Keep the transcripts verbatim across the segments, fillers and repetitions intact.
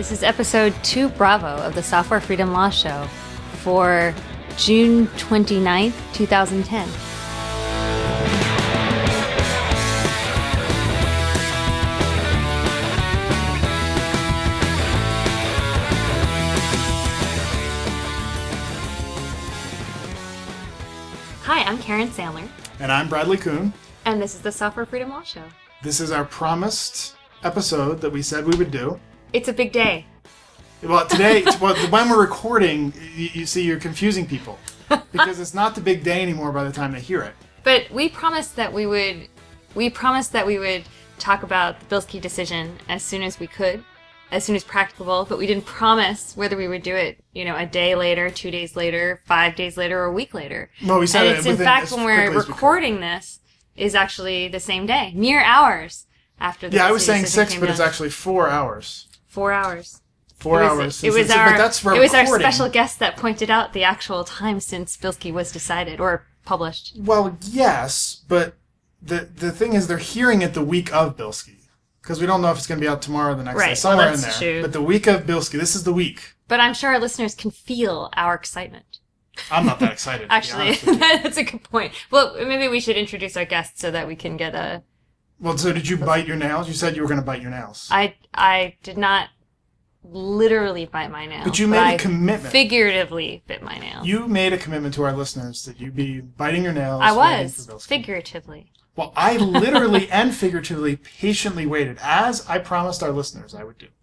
This is episode two Bravo of the Software Freedom Law Show for June twenty-ninth, twenty ten. Hi, I'm Karen Sandler. And I'm Bradley Kuhn. And this is the Software Freedom Law Show. This is our promised episode that we said we would do. It's a big day. Well, today, well, when we're recording, you, you see, you're confusing people. Because it's not the big day anymore by the time they hear it. But we promised that we would, we promised that we would talk about the Bilski decision as soon as we could, as soon as practicable, but we didn't promise whether we would do it, you know, a day later, two days later, five days later, or a week later. Well, we said and it it's in within, fact as when we're quickly as we recording this is actually the same day, mere hours after the Yeah, I was saying decision six, came but down. it's actually four hours. Four hours. Four it was, hours. It was It's- our. but that's it was our recording. special guest that pointed out the actual time since Bilski was decided or published. Well, yes, but the the thing is, they're hearing it the week of Bilski. Because we don't know if it's going to be out tomorrow or the next Right, day. Somewhere well, in that's there. true. But the week of Bilski, this is the week. But I'm sure our listeners can feel our excitement. I'm not that excited. to be Actually, honest with you. that's a good point. Well, maybe we should introduce our guests so that we can get a. Well, so did you bite your nails? You said you were going to bite your nails. I I did not literally bite my nails, But you made a I commitment. Figuratively bit my nails. You made a commitment to our listeners that you'd be biting your nails. I waiting was for Bilski. figuratively. Well, I literally and figuratively patiently waited, as I promised our listeners I would do.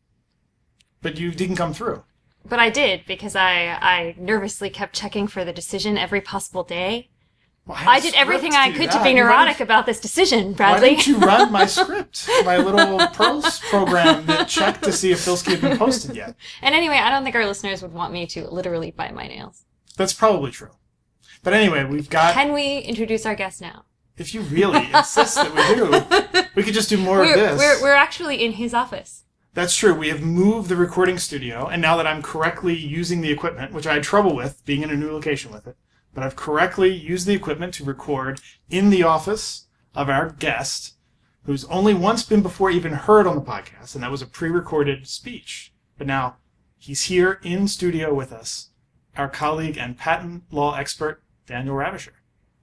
But you didn't come through. But I did because I I nervously kept checking for the decision every possible day. Well, had I a did script everything I do could that. to be You neurotic why about this decision, didn't- Bradley. Why didn't you run my script? My little Perls program that checked to see if Bilski had been posted yet. And anyway, I don't think our listeners would want me to literally bite my nails. That's probably true. But anyway, we've got... Can we introduce our guest now? If you really insist that we do, we could just do more We're, of this. we're, we're actually in his office. That's true. We have moved the recording studio, and now that I'm correctly using the equipment, which I had trouble with, being in a new location with it, but I've correctly used the equipment to record in the office of our guest, who's only once been before even heard on the podcast, and that was a pre-recorded speech. But now, he's here in studio with us, our colleague and patent law expert, Daniel Ravischer.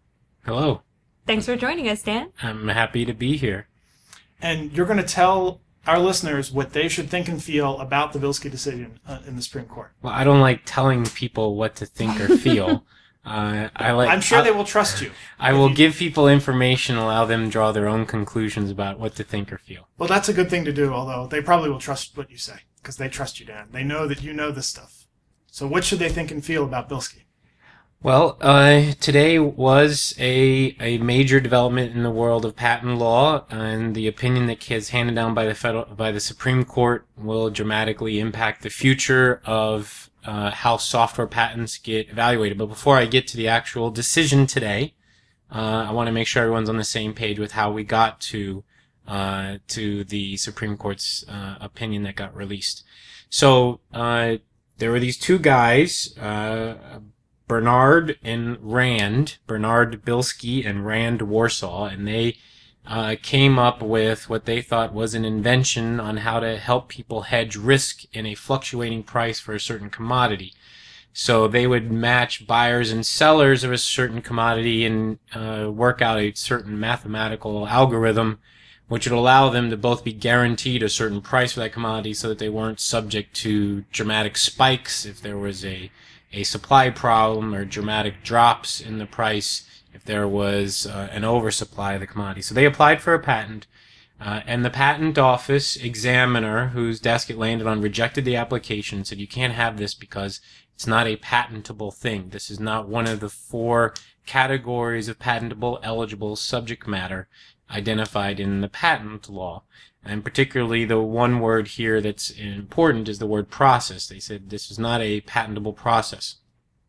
Hello. Thanks for joining us, Dan. I'm happy to be here. And you're going to tell our listeners what they should think and feel about the Bilski decision uh, in the Supreme Court. Well, I don't like telling people what to think or feel. uh, I like. I'm sure I, they will trust you. I if will you- give people information, allow them draw their own conclusions about what to think or feel. Well, that's a good thing to do, although they probably will trust what you say, because they trust you, Dan. They know that you know this stuff. So what should they think and feel about Bilski? Well, uh, today was a a major development in the world of patent law, and the opinion that is handed down by the federal by the Supreme Court will dramatically impact the future of uh, how software patents get evaluated. But before I get to the actual decision today, uh, I want to make sure everyone's on the same page with how we got to uh, to the Supreme Court's uh, opinion that got released. So uh, there were these two guys. Uh, Bernard and Rand, Bernard Bilski and Rand Warsaw, and they uh, came up with what they thought was an invention on how to help people hedge risk in a fluctuating price for a certain commodity. So they would match buyers and sellers of a certain commodity and uh, work out a certain mathematical algorithm which would allow them to both be guaranteed a certain price for that commodity so that they weren't subject to dramatic spikes if there was a a supply problem or dramatic drops in the price if there was uh, an oversupply of the commodity. So they applied for a patent, uh, and the patent office examiner whose desk it landed on rejected the application, said you can't have this because it's not a patentable thing. This is not one of the four categories of patentable eligible subject matter identified in the patent law. And particularly the one word here that's important is the word process. They said this is not a patentable process.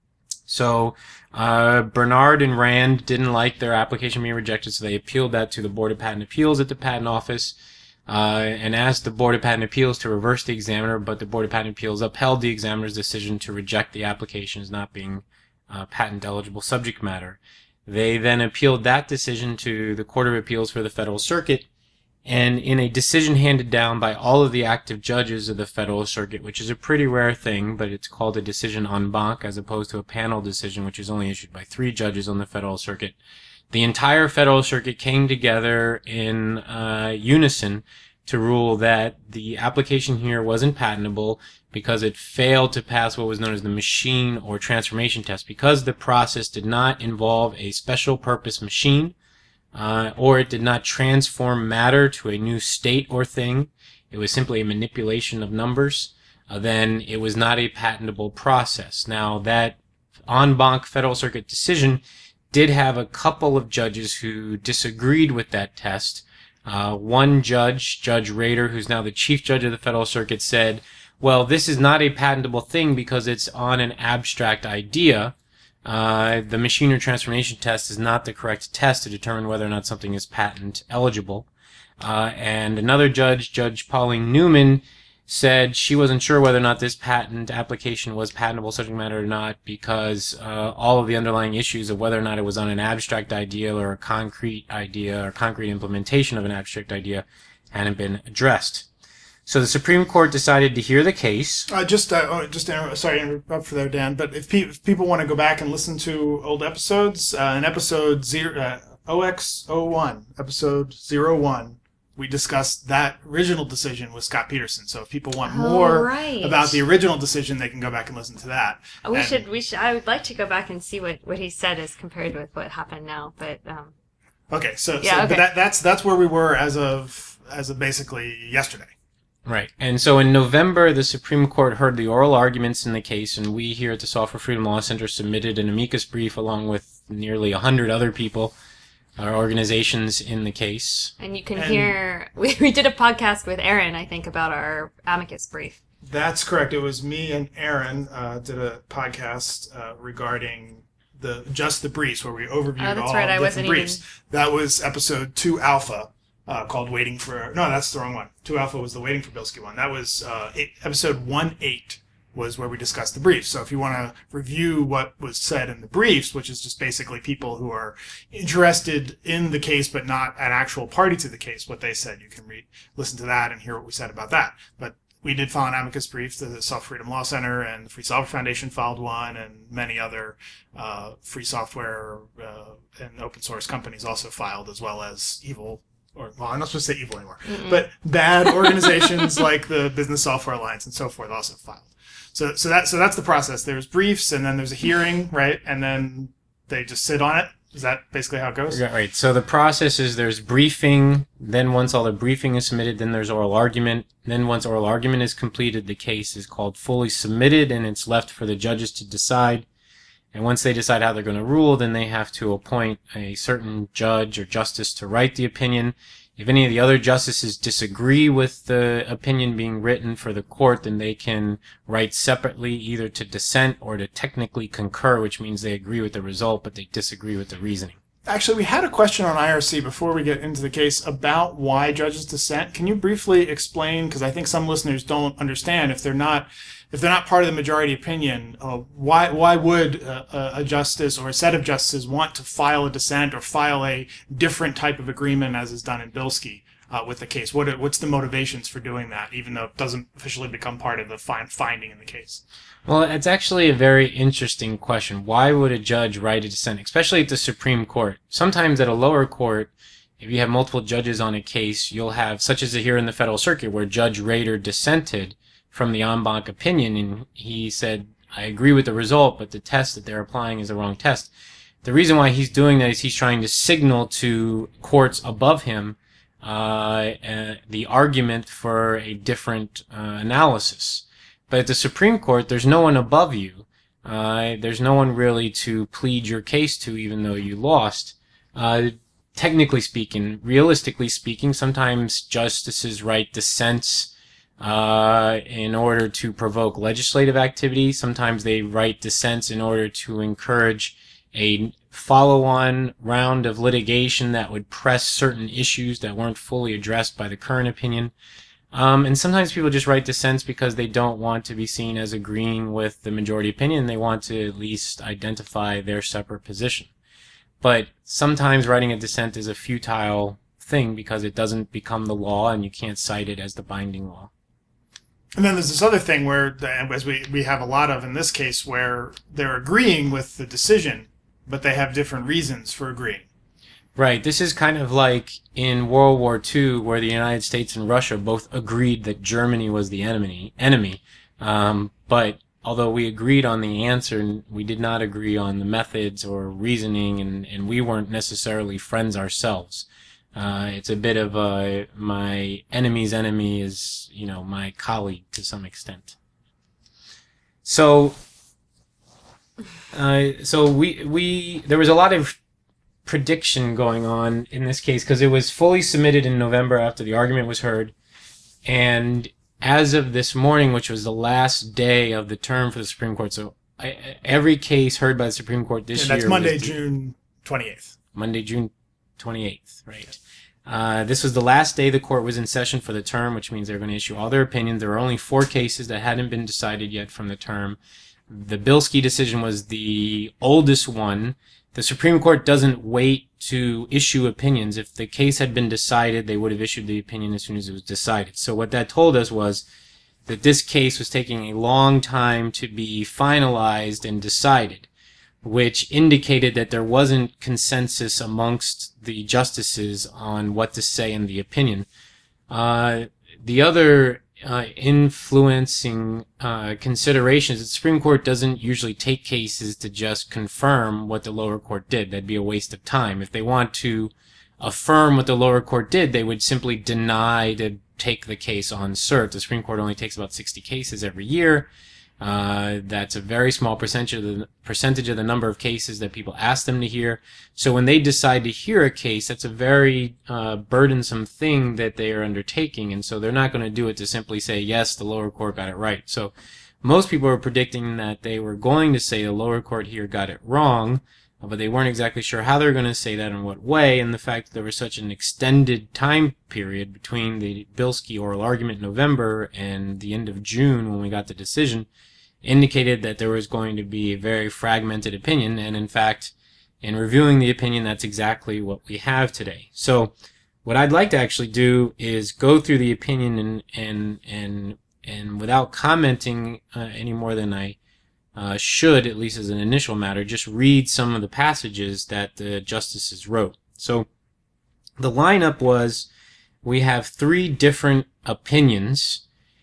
So uh, Bernard and Rand didn't like their application being rejected, so they appealed that to the Board of Patent Appeals at the Patent Office uh, and asked the Board of Patent Appeals to reverse the examiner, but the Board of Patent Appeals upheld the examiner's decision to reject the application as not being uh, patent-eligible subject matter. They then appealed that decision to the Court of Appeals for the Federal Circuit, And in a decision handed down by all of the active judges of the Federal Circuit, which is a pretty rare thing, but it's called a decision en banc as opposed to a panel decision, which is only issued by three judges on the Federal Circuit, the entire Federal Circuit came together in uh, unison to rule that the application here wasn't patentable because it failed to pass what was known as the machine or transformation test, because the process did not involve a special purpose machine, uh, or it did not transform matter to a new state or thing. It was simply a manipulation of numbers. Uh, then it was not a patentable process. Now, that en banc Federal Circuit decision did have a couple of judges who disagreed with that test. Uh, one judge, Judge Rader, who's now the Chief Judge of the Federal Circuit, said, well, this is not a patentable thing because it's on an abstract idea. Uh, the machine or transformation test is not the correct test to determine whether or not something is patent eligible. Uh, and another judge, Judge Pauline Newman, said she wasn't sure whether or not this patent application was patentable subject matter or not because uh, all of the underlying issues of whether or not it was on an abstract idea or a concrete idea or concrete implementation of an abstract idea hadn't been addressed. So the Supreme Court decided to hear the case. Uh, just, uh, oh, just inter- sorry to interrupt for there, Dan. But if, pe- if people want to go back and listen to old episodes, uh, in episode zero, uh, O X zero one, episode zero one, we discussed that original decision with Scott Peterson. So if people want Oh, more right. about the original decision, they can go back and listen to that. We And- should. We should. I would like to go back and see what, what he said as compared with what happened now. But um, Okay, so, Yeah, so okay. but that, that's that's where we were as of as of basically yesterday. Right. And so in November, the Supreme Court heard the oral arguments in the case, and we here at the Software Freedom Law Center submitted an amicus brief along with nearly one hundred other people, our organizations in the case. and you can And- hear we, we did a podcast with Aaron, I think, about our amicus brief. That's correct. It was me and Aaron uh, did a podcast uh, regarding the just the briefs, where we overviewed Oh, that's all right. the I different wasn't briefs. That was episode two alpha, uh, called "Waiting for." No, that's the wrong one. Two alpha was the "Waiting for Bilski" one. That was uh, eight, episode one eight was where we discussed the briefs. So if you want to review what was said in the briefs, which is just basically people who are interested in the case but not an actual party to the case, what they said, you can read, listen to that and hear what we said about that. But we did file an amicus brief. The Soft Freedom Law Center and the Free Software Foundation filed one, and many other uh, free software uh, and open source companies also filed, as well as evil, or well, I'm not supposed to say evil anymore, Mm-mm. but bad organizations like the Business Software Alliance and so forth also filed. So, so that so that's the process. There's briefs, and then there's a hearing, right? And then they just sit on it. Is that basically how it goes? Yeah, right. So the process is there's briefing, then once all the briefing is submitted, then there's oral argument. Then once oral argument is completed, the case is called fully submitted, and it's left for the judges to decide. And once they decide how they're going to rule, then they have to appoint a certain judge or justice to write the opinion. If any of the other justices disagree with the opinion being written for the court, then they can write separately, either to dissent or to technically concur, which means they agree with the result, but they disagree with the reasoning. Actually, we had a question on I R C before we get into the case about why judges dissent. Can you briefly explain, because I think some listeners don't understand, if they're not if they're not part of the majority opinion, uh, why why would uh, a justice or a set of justices want to file a dissent or file a different type of agreement as is done in Bilski uh, with the case? What are, what's the motivations for doing that, even though it doesn't officially become part of the fi- finding in the case? Well, it's actually a very interesting question. Why would a judge write a dissent, especially at the Supreme Court? Sometimes at a lower court, if you have multiple judges on a case, you'll have, such as here in the Federal Circuit, where Judge Rader dissented from the en banc opinion, and he said, I agree with the result, but the test that they're applying is the wrong test. The reason why he's doing that is he's trying to signal to courts above him uh, uh, the argument for a different uh, analysis. But at the Supreme Court, there's no one above you. Uh, there's no one really to plead your case to, even though you lost. Uh, technically speaking, realistically speaking, sometimes justices write dissents uh, in order to provoke legislative activity. Sometimes they write dissents in order to encourage a follow-on round of litigation that would press certain issues that weren't fully addressed by the current opinion. Um, and sometimes people just write dissents because they don't want to be seen as agreeing with the majority opinion. They want to at least identify their separate position. But sometimes writing a dissent is a futile thing because it doesn't become the law and you can't cite it as the binding law. And then there's this other thing where, as we, we have a lot of in this case, where they're agreeing with the decision, but they have different reasons for agreeing. Right. This is kind of like in World War Two, where the United States and Russia both agreed that Germany was the enemy. Enemy, um, but although we agreed on the answer, we did not agree on the methods or reasoning, and, and we weren't necessarily friends ourselves. Uh, it's a bit of a, my enemy's enemy is, you know, my colleague to some extent. So, uh, so we, we, there was a lot of prediction going on in this case because it was fully submitted in November after the argument was heard. And as of this morning, which was the last day of the term for the Supreme Court, so I, every case heard by the Supreme Court this and that's year. Monday, was the, June twenty-eighth. Monday, June twenty-eighth, right. Uh, this was the last day the court was in session for the term, which means they're going to issue all their opinions. There were only four cases that hadn't been decided yet from the term. The Bilski decision was the oldest one. The Supreme Court doesn't wait to issue opinions. If the case had been decided, they would have issued the opinion as soon as it was decided. So what that told us was that this case was taking a long time to be finalized and decided, which indicated that there wasn't consensus amongst the justices on what to say in the opinion. Uh, the other uh, influencing uh, considerations, the Supreme Court doesn't usually take cases to just confirm what the lower court did. That'd be a waste of time. If they want to affirm what the lower court did, they would simply deny to take the case on cert. The Supreme Court only takes about sixty cases every year. Uh, that's a very small percentage of the percentage of the number of cases that people ask them to hear. So when they decide to hear a case, that's a very uh, burdensome thing that they are undertaking, and so they're not going to do it to simply say, yes, the lower court got it right. So most people were predicting that they were going to say the lower court here got it wrong, but they weren't exactly sure how they were going to say that in what way, and the fact that there was such an extended time period between the Bilski oral argument in November and the end of June when we got the decision indicated that there was going to be a very fragmented opinion, and in fact, in reviewing the opinion, that's exactly what we have today. So what I'd like to actually do is go through the opinion and and and, and without commenting uh, any more than I uh, should, at least as an initial matter, just read some of the passages that the justices wrote. So the lineup was, we have three different opinions,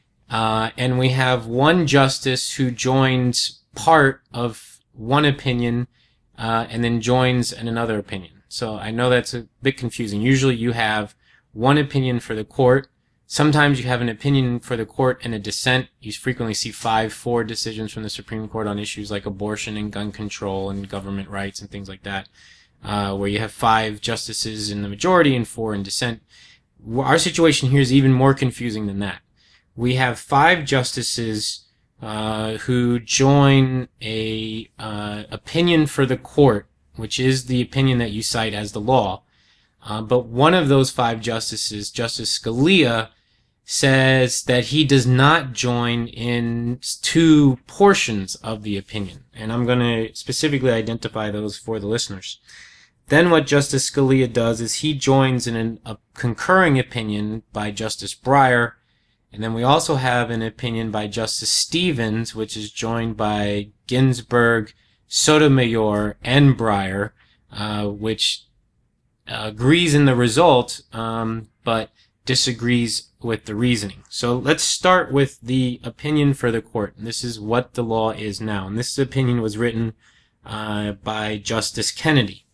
Uh, and we have one justice who joins part of one opinion uh, and then joins in another opinion. So I know that's a bit confusing. Usually you have one opinion for the court. Sometimes you have an opinion for the court and a dissent. You frequently see five, four decisions from the Supreme Court on issues like abortion and gun control and government rights and things like that, uh, where you have five justices in the majority and four in dissent. Our situation here is even more confusing than that. We have five justices uh, who join a uh, opinion for the court, which is the opinion that you cite as the law. Uh, but one of those five justices, Justice Scalia, says that he does not join in two portions of the opinion. And I'm going to specifically identify those for the listeners. Then what Justice Scalia does is he joins in an, a concurring opinion by Justice Breyer. And then we also have an opinion by Justice Stevens, which is joined by Ginsburg, Sotomayor, and Breyer, uh, which uh, agrees in the result, um, but disagrees with the reasoning. So let's start with the opinion for the court. And this is what the law is now. And this opinion was written uh, by Justice Kennedy.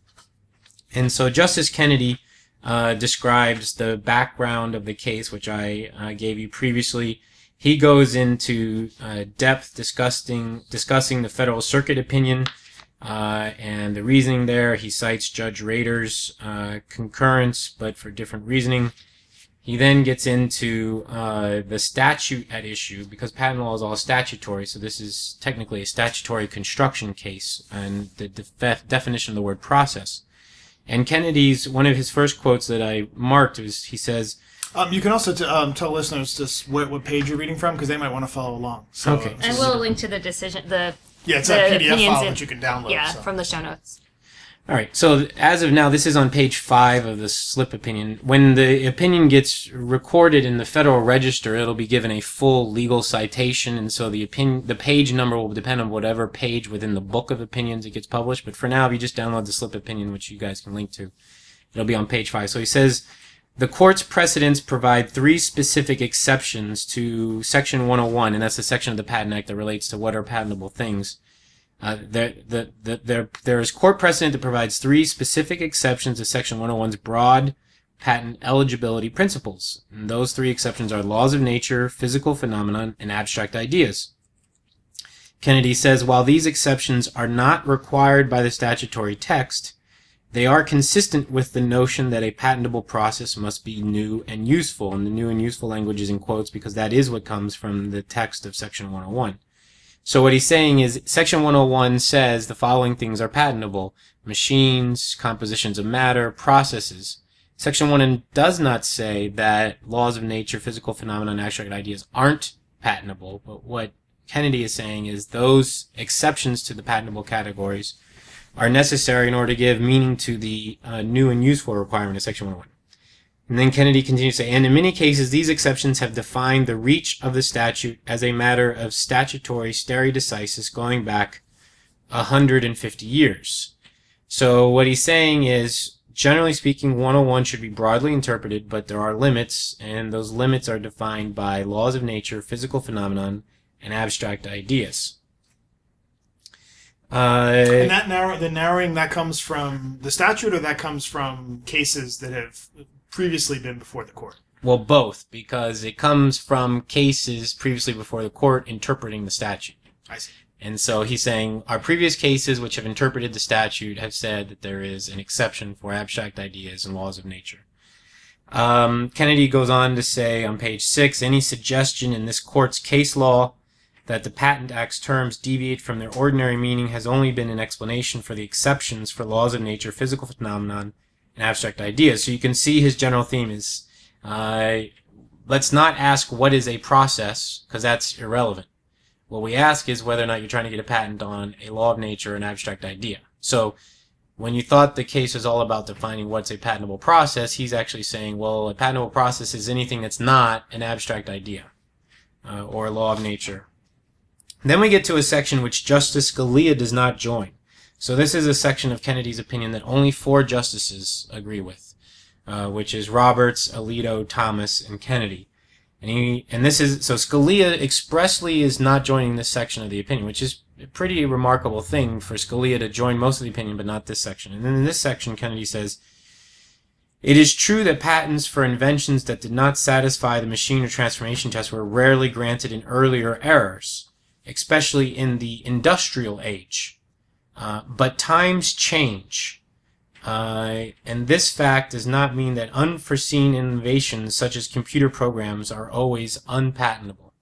And so Justice Kennedy Uh, describes the background of the case, which I uh, gave you previously. He goes into uh, depth discussing discussing the Federal Circuit opinion uh, and the reasoning there. He cites Judge Rader's uh, concurrence, but for different reasoning. He then gets into uh, the statute at issue, because patent law is all statutory, so this is technically a statutory construction case, and the def- definition of the word process. And Kennedy's, one of his first quotes that I marked was, he says... Um, you can also t- um, tell listeners just what, what page you're reading from, because they might want to follow along. So, okay. And we'll link to the decision, the Yeah, it's the a P D F file in, that you can download. Yeah, so. from the show notes. All right. So as of now, this is on page five of the slip opinion. When the opinion gets recorded in the Federal Register, it'll be given a full legal citation, and so the opinion, the page number will depend on whatever page within the book of opinions it gets published. But for now, if you just download the slip opinion, which you guys can link to, it'll be on page five. So he says the court's precedents provide three specific exceptions to Section one oh one, and that's the section of the Patent Act that relates to what are patentable things. Uh, there, the, the, there, there is court precedent that provides three specific exceptions to Section one oh one's broad patent eligibility principles. And those three exceptions are laws of nature, physical phenomenon, and abstract ideas. Kennedy says, while these exceptions are not required by the statutory text, they are consistent with the notion that a patentable process must be new and useful. And the new and useful language is in quotes because that is what comes from the text of Section one oh one. So what he's saying is Section one oh one says the following things are patentable: machines, compositions of matter, processes. Section one oh one does not say that laws of nature, physical phenomena, and abstract ideas aren't patentable, but what Kennedy is saying is those exceptions to the patentable categories are necessary in order to give meaning to the uh, new and useful requirement of Section one oh one. And then Kennedy continues to say, and in many cases, these exceptions have defined the reach of the statute as a matter of statutory stare decisis going back one hundred fifty years. So what he's saying is, generally speaking, one oh one should be broadly interpreted, but there are limits, and those limits are defined by laws of nature, physical phenomenon, and abstract ideas. Uh, and that narrow, the narrowing, that comes from the statute, or that comes from cases that have previously been before the court? Well, both, because it comes from cases previously before the court interpreting the statute. I see. And so he's saying our previous cases which have interpreted the statute have said that there is an exception for abstract ideas and laws of nature. Um, Kennedy goes on to say on page six, any suggestion in this court's case law that the Patent Act's terms deviate from their ordinary meaning has only been an explanation for the exceptions for laws of nature, physical phenomenon, and abstract ideas. So you can see his general theme is, uh, let's not ask what is a process, because that's irrelevant. What we ask is whether or not you're trying to get a patent on a law of nature or an abstract idea. So when you thought the case was all about defining what's a patentable process, he's actually saying, well, a patentable process is anything that's not an abstract idea uh, or a law of nature. Then we get to a section which Justice Scalia does not join. So this is a section of Kennedy's opinion that only four justices agree with, uh, which is Roberts, Alito, Thomas, and Kennedy. And he, and this is, so Scalia expressly is not joining this section of the opinion, which is a pretty remarkable thing for Scalia to join most of the opinion, but not this section. And then in this section, Kennedy says, it is true that patents for inventions that did not satisfy the machine or transformation test were rarely granted in earlier eras, especially in the industrial age. Uh, but times change, uh, and this fact does not mean that unforeseen innovations such as computer programs are always unpatentable.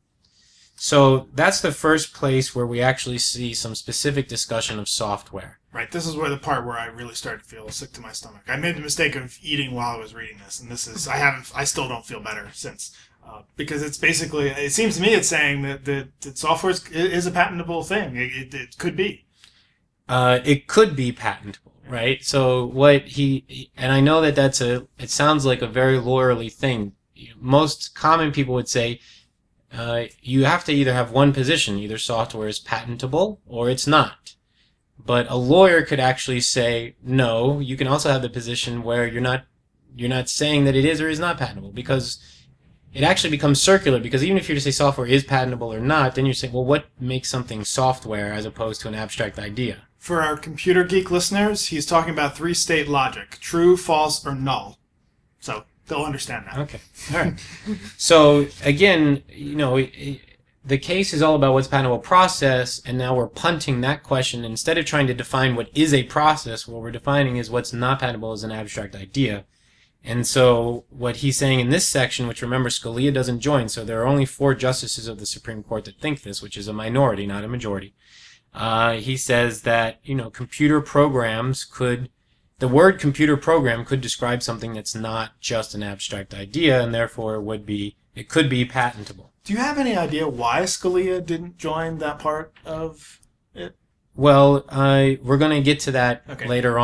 So that's the first place where we actually see some specific discussion of software. Right, this is where the part where I really started to feel sick to my stomach. I made the mistake of eating while I was reading this, and this is, I haven't, I still don't feel better since. Uh, because it's basically, it seems to me it's saying that, that, that software is, is a patentable thing. It, it, it could be. Uh, it could be patentable, right? So what he, and I know that that's a, it sounds like a very lawyerly thing. Most common people would say, uh, you have to either have one position, either software is patentable or it's not. But a lawyer could actually say, no, you can also have the position where you're not, you're not saying that it is or is not patentable, because it actually becomes circular, because even if you just say software is patentable or not, then you're saying, well, what makes something software as opposed to an abstract idea? For our computer geek listeners, he's talking about three-state logic: true, false, or null. So they'll understand that. Okay. All right. So again, you know, it, the case is all about what's patentable process, and now we're punting that question. Instead of trying to define what is a process, what we're defining is what's not patentable as an abstract idea. And so what he's saying in this section, which remember Scalia doesn't join, so there are only four justices of the Supreme Court that think this, which is a minority, not a majority. Uh, he says that, you know, computer programs could, the word computer program could describe something that's not just an abstract idea, and therefore it would be, it could be patentable. Do you have any idea why Scalia didn't join that part of it? Well, uh, we're going to get to that Okay. later on,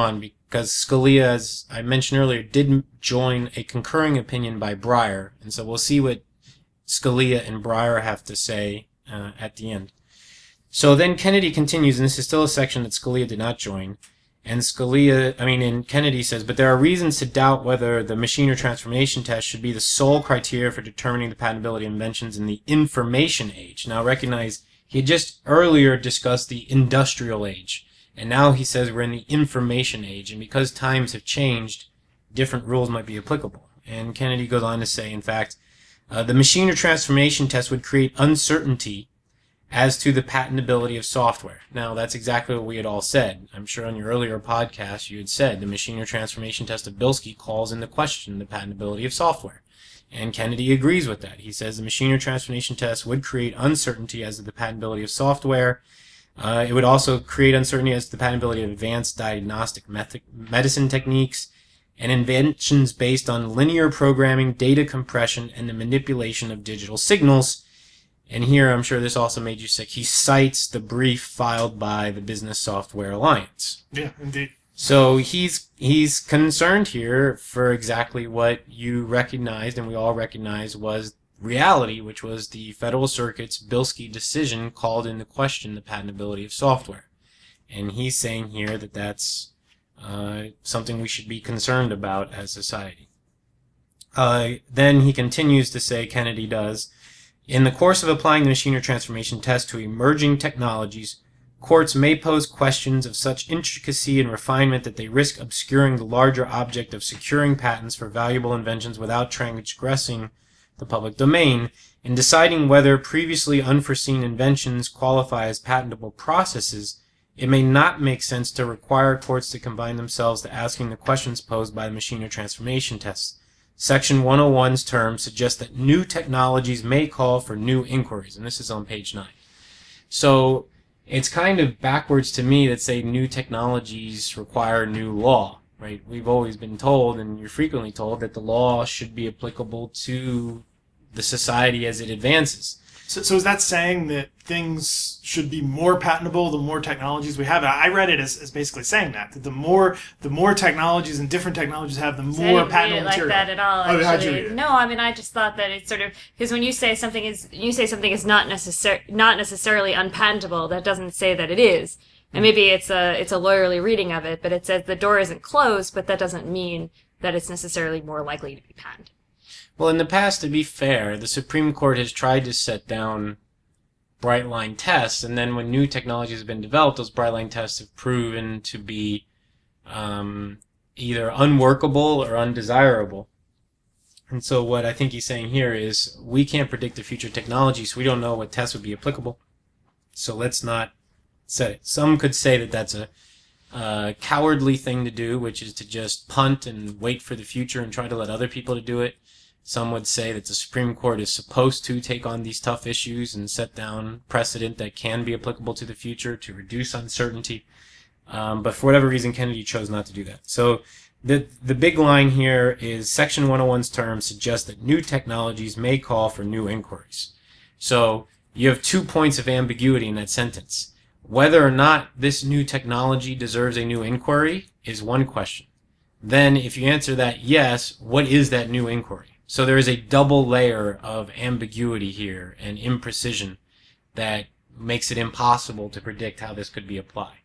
because Scalia, as I mentioned earlier, didn't join a concurring opinion by Breyer, and so we'll see what Scalia and Breyer have to say uh, at the end. So then Kennedy continues, and this is still a section that Scalia did not join. And Scalia, I mean, and Kennedy says, but there are reasons to doubt whether the machine or transformation test should be the sole criteria for determining the patentability of inventions in the information age. Now recognize, he had just earlier discussed the industrial age, and now he says we're in the information age, and because times have changed, different rules might be applicable. And Kennedy goes on to say, in fact, uh, the machine or transformation test would create uncertainty as to the patentability of software. Now, that's exactly what we had all said. I'm sure on your earlier podcast you had said the machine or transformation test of Bilski calls into question the patentability of software. And Kennedy agrees with that. He says the machine or transformation test would create uncertainty as to the patentability of software. Uh, it would also create uncertainty as to the patentability of advanced diagnostic method, medicine techniques and inventions based on linear programming, data compression, and the manipulation of digital signals. And here, I'm sure this also made you sick. He cites the brief filed by the Business Software Alliance. Yeah, indeed. So he's he's concerned here for exactly what you recognized, and we all recognize, was reality, which was the Federal Circuit's Bilski decision called into question the patentability of software. And he's saying here that that's uh, something we should be concerned about as society. Uh, then he continues to say, Kennedy does, in the course of applying the machine or transformation test to emerging technologies, courts may pose questions of such intricacy and refinement that they risk obscuring the larger object of securing patents for valuable inventions without transgressing the public domain. In deciding whether previously unforeseen inventions qualify as patentable processes, it may not make sense to require courts to confine themselves to asking the questions posed by the machine or transformation tests. Section one oh one's terms suggest that new technologies may call for new inquiries, and this is on page nine. So it's kind of backwards to me that say new technologies require new law, right? We've always been told, and you're frequently told, that the law should be applicable to the society as it advances. So, so is that saying that things should be more patentable the more technologies we have? I read it as, as basically saying that, that the more the more technologies and different technologies have, the So more I didn't patentable read it material. like that at all. Oh, how'd you Actually, read it? no. I mean, I just thought that it's sort of because when you say something is you say something is not necessar- not necessarily unpatentable, that doesn't say that it is. And maybe it's a it's a lawyerly reading of it, but it says the door isn't closed, but that doesn't mean that it's necessarily more likely to be patented. Well, in the past, to be fair, the Supreme Court has tried to set down bright line tests, and then when new technology has been developed, those bright line tests have proven to be um, either unworkable or undesirable. And so what I think he's saying here is we can't predict the future technology, so we don't know what tests would be applicable. So let's not set it. Some could say that that's a uh, cowardly thing to do, which is to just punt and wait for the future and try to let other people to do it. Some would say that the Supreme Court is supposed to take on these tough issues and set down precedent that can be applicable to the future to reduce uncertainty. Um, but for whatever reason, Kennedy chose not to do that. So the the big line here is Section one oh one's terms suggest that new technologies may call for new inquiries. So you have two points of ambiguity in that sentence. Whether or not this new technology deserves a new inquiry is one question. Then if you answer that yes, what is that new inquiry? So there is a double layer of ambiguity here and imprecision that makes it impossible to predict how this could be applied.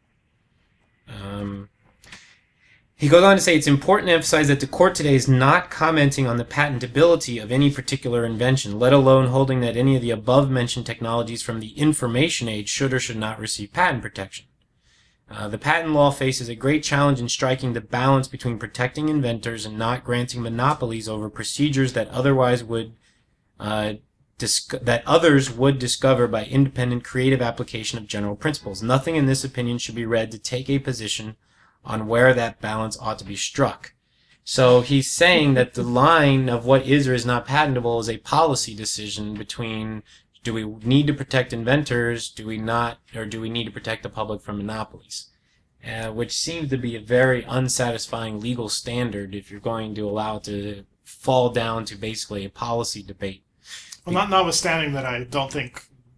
Um, he goes on to say it's important to emphasize that the court today is not commenting on the patentability of any particular invention, let alone holding that any of the above-mentioned technologies from the information age should or should not receive patent protection. Uh, the patent law faces a great challenge in striking the balance between protecting inventors and not granting monopolies over procedures that otherwise would uh, dis- that others would discover by independent creative application of general principles. Nothing in this opinion should be read to take a position on where that balance ought to be struck. So he's saying that the line of what is or is not patentable is a policy decision between do we need to protect inventors, do we not, or do we need to protect the public from monopolies? Uh, which seems to be a very unsatisfying legal standard if you're going to allow it to fall down to basically a policy debate. Well, not notwithstanding that I don't think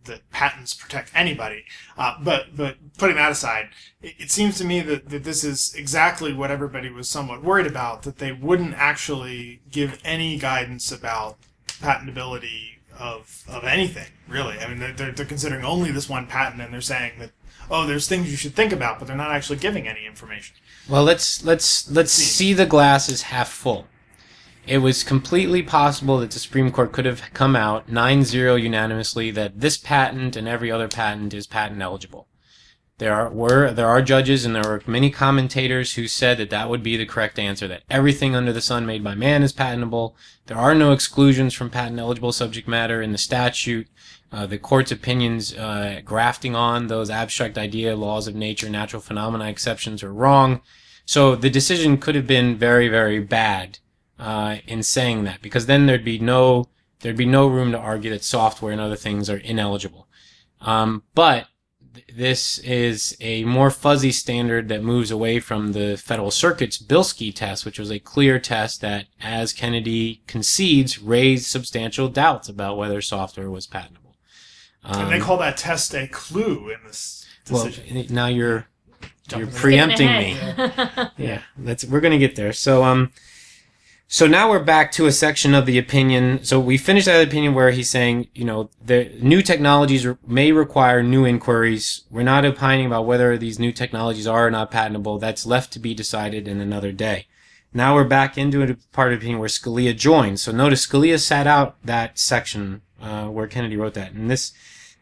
that patents protect anybody. Uh, but but putting that aside, it, it seems to me that, that this is exactly what everybody was somewhat worried about, that they wouldn't actually give any guidance about patentability of of anything, really. I mean, they're, they're, they're considering only this one patent, and they're saying that, oh, there's things you should think about, but they're not actually giving any information. Well, let's let's let's see the glass as half full. It was completely possible that the Supreme Court could have come out nine zero unanimously that this patent and every other patent is patent eligible. There are were there are judges and there were many commentators who said that that would be the correct answer, that everything under the sun made by man is patentable. There are no exclusions from patent eligible subject matter in the statute. Uh, the court's opinions uh, grafting on those abstract idea, laws of nature, natural phenomena exceptions are wrong. So the decision could have been very, very bad uh, in saying that, because then there'd be no there'd be no room to argue that software and other things are ineligible. Um, but th- this is a more fuzzy standard that moves away from the Federal Circuit's Bilski test, which was a clear test that, as Kennedy concedes, raised substantial doubts about whether software was patentable. Um, and they call that test a clue in this decision. Well, now you're you're Jumping preempting me. ahead. Yeah, that's we're gonna get there. So um, so now we're back to a section of the opinion. So we finished that opinion where he's saying, you know, the new technologies may require new inquiries. We're not opining about whether these new technologies are or not patentable. That's left to be decided in another day. Now we're back into a part of the opinion where Scalia joins. So notice Scalia sat out that section uh, where Kennedy wrote that, and this.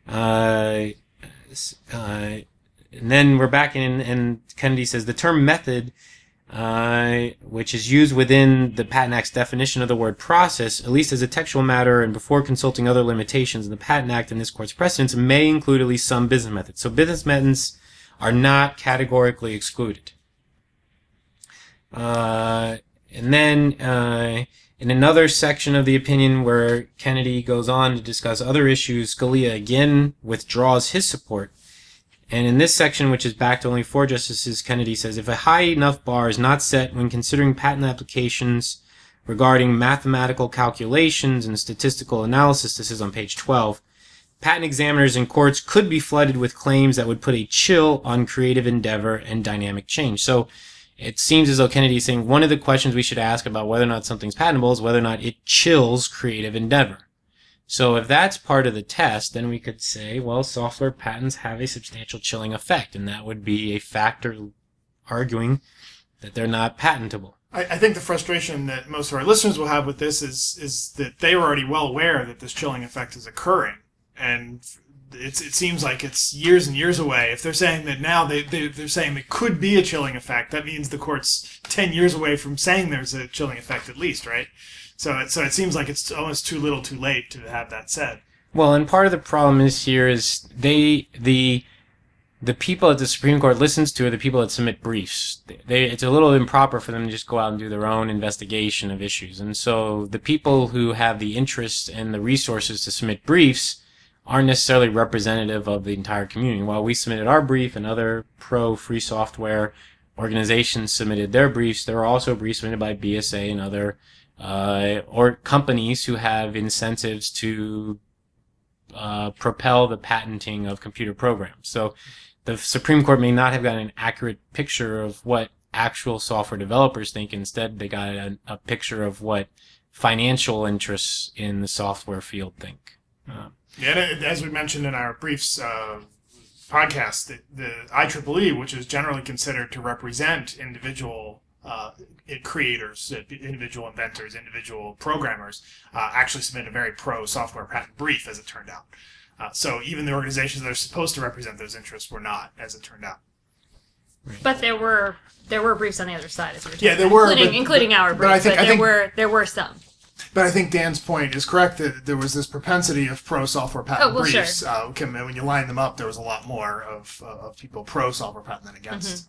Uh, uh, and then we're back in, and Kennedy says the term method, uh, which is used within the Patent Act's definition of the word process, at least as a textual matter and before consulting other limitations in the Patent Act and this court's precedents, may include at least some business methods. So business methods are not categorically excluded. Uh, and then, uh, in another section of the opinion where Kennedy goes on to discuss other issues, Scalia again withdraws his support. And in this section, which is back to only four justices, Kennedy says, if a high enough bar is not set when considering patent applications regarding mathematical calculations and statistical analysis, this is on page twelve, patent examiners and courts could be flooded with claims that would put a chill on creative endeavor and dynamic change. So it seems as though Kennedy is saying one of the questions we should ask about whether or not something's patentable is whether or not it chills creative endeavor. So if that's part of the test, then we could say, well, software patents have a substantial chilling effect, and that would be a factor arguing that they're not patentable. I, I think the frustration that most of our listeners will have with this is is that they were already well aware that this chilling effect is occurring, and It's, it seems like it's years and years away. If they're saying that now they, they, they're saying there could be a chilling effect, that means the court's ten years away from saying there's a chilling effect at least, right? So it, so it seems like it's almost too little too late to have that said. Well, and part of the problem is here is they, the, the people at the Supreme Court listens to are the people that submit briefs. They, it's a little improper for them to just go out and do their own investigation of issues. And so the people who have the interest and the resources to submit briefs aren't necessarily representative of the entire community. While we submitted our brief and other pro-free software organizations submitted their briefs, there are also briefs submitted by B S A and other uh, or companies who have incentives to uh, propel the patenting of computer programs. So the Supreme Court may not have gotten an accurate picture of what actual software developers think. Instead, they got a, a picture of what financial interests in the software field think. Uh, Yeah, and as we mentioned in our briefs uh, podcast, the, the I triple E, which is generally considered to represent individual uh, creators, individual inventors, individual programmers, uh, actually submitted a very pro-software patent brief, as it turned out. Uh, so even the organizations that are supposed to represent those interests were not, as it turned out. But there were there were briefs on the other side, as we were talking Yeah, there about, were, including, but- including our but brief. I But, think- I there think- were there were some. But I think Dan's point is correct that there was this propensity of pro-software patent Oh, well, briefs. sure. Uh, can- when you line them up, there was a lot more of, uh, of people pro-software patent than against.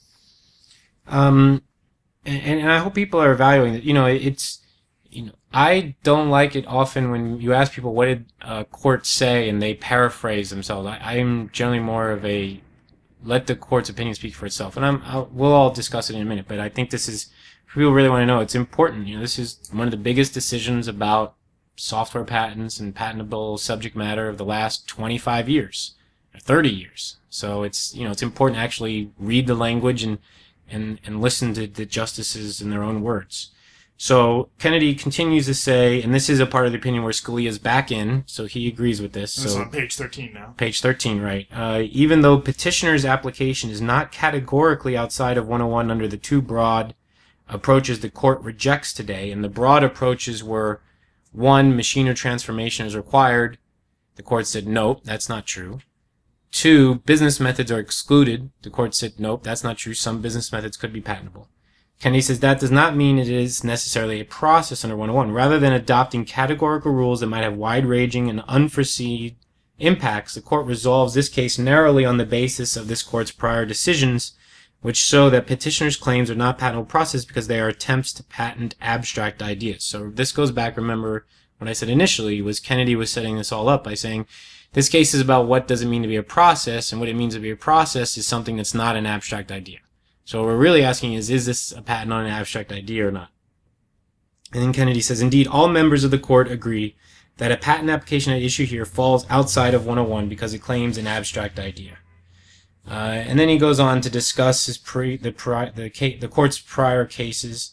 Um, and, and I hope people are evaluating it. You know, it's, you know, I don't like it often when you ask people what did a court say and they paraphrase themselves. I, I'm generally more of a let the court's opinion speak for itself. And I'm, I'll, we'll all discuss it in a minute, but I think this is, if people really want to know, it's important. You know, this is one of the biggest decisions about software patents and patentable subject matter of the last twenty-five years or thirty years. So it's, you know, it's important to actually read the language and, and, and listen to the justices in their own words. So Kennedy continues to say, and this is a part of the opinion where Scalia's back in, so he agrees with this. This is so on page thirteen now. Page thirteen, right. Uh, even though petitioner's application is not categorically outside of one oh one under the two broad approaches the court rejects today, and the broad approaches were, one, machine or transformation is required. The court said, nope, that's not true. Two, business methods are excluded. The court said, nope, that's not true. Some business methods could be patentable. Kennedy says that does not mean it is necessarily a process under one oh one. Rather than adopting categorical rules that might have wide-ranging and unforeseen impacts, the court resolves this case narrowly on the basis of this court's prior decisions, which show that petitioner's claims are not patentable process because they are attempts to patent abstract ideas. So this goes back, remember, what I said initially was Kennedy was setting this all up by saying this case is about what does it mean to be a process, and what it means to be a process is something that's not an abstract idea. So what we're really asking is, is this a patent on an abstract idea or not? And then Kennedy says, indeed, all members of the court agree that a patent application at issue here falls outside of one oh one because it claims an abstract idea. Uh, and then he goes on to discuss his pre, the, pri, the, the court's prior cases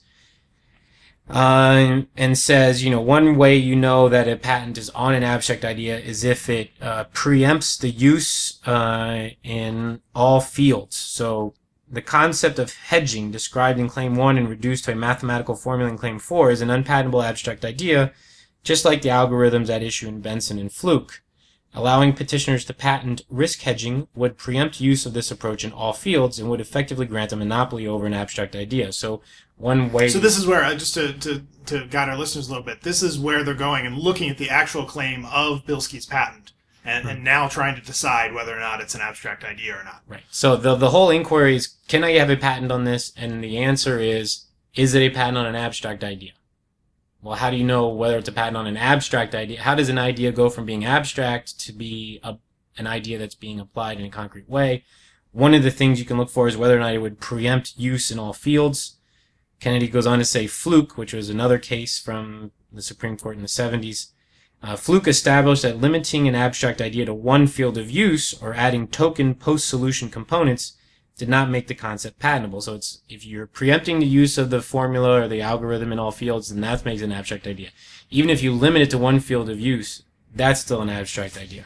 uh, and says, you know, one way you know that a patent is on an abstract idea is if it uh, preempts the use uh, in all fields. So the concept of hedging described in Claim one and reduced to a mathematical formula in Claim four is an unpatentable abstract idea, just like the algorithms at issue in Benson and Fluke. Allowing petitioners to patent risk hedging would preempt use of this approach in all fields and would effectively grant a monopoly over an abstract idea. So one way... So this is where, uh, just to, to, to guide our listeners a little bit, this is where they're going and looking at the actual claim of Bilski's patent. And, and now trying to decide whether or not it's an abstract idea or not. Right. So the the whole inquiry is, can I have a patent on this? And the answer is, is it a patent on an abstract idea? Well, how do you know whether it's a patent on an abstract idea? How does an idea go from being abstract to be a, an idea that's being applied in a concrete way? One of the things you can look for is whether or not it would preempt use in all fields. Kennedy goes on to say Fluke, which was another case from the Supreme Court in the seventies, Uh, Fluke established that limiting an abstract idea to one field of use or adding token post-solution components did not make the concept patentable. So it's, if you're preempting the use of the formula or the algorithm in all fields, then that makes an abstract idea. Even if you limit it to one field of use, that's still an abstract idea.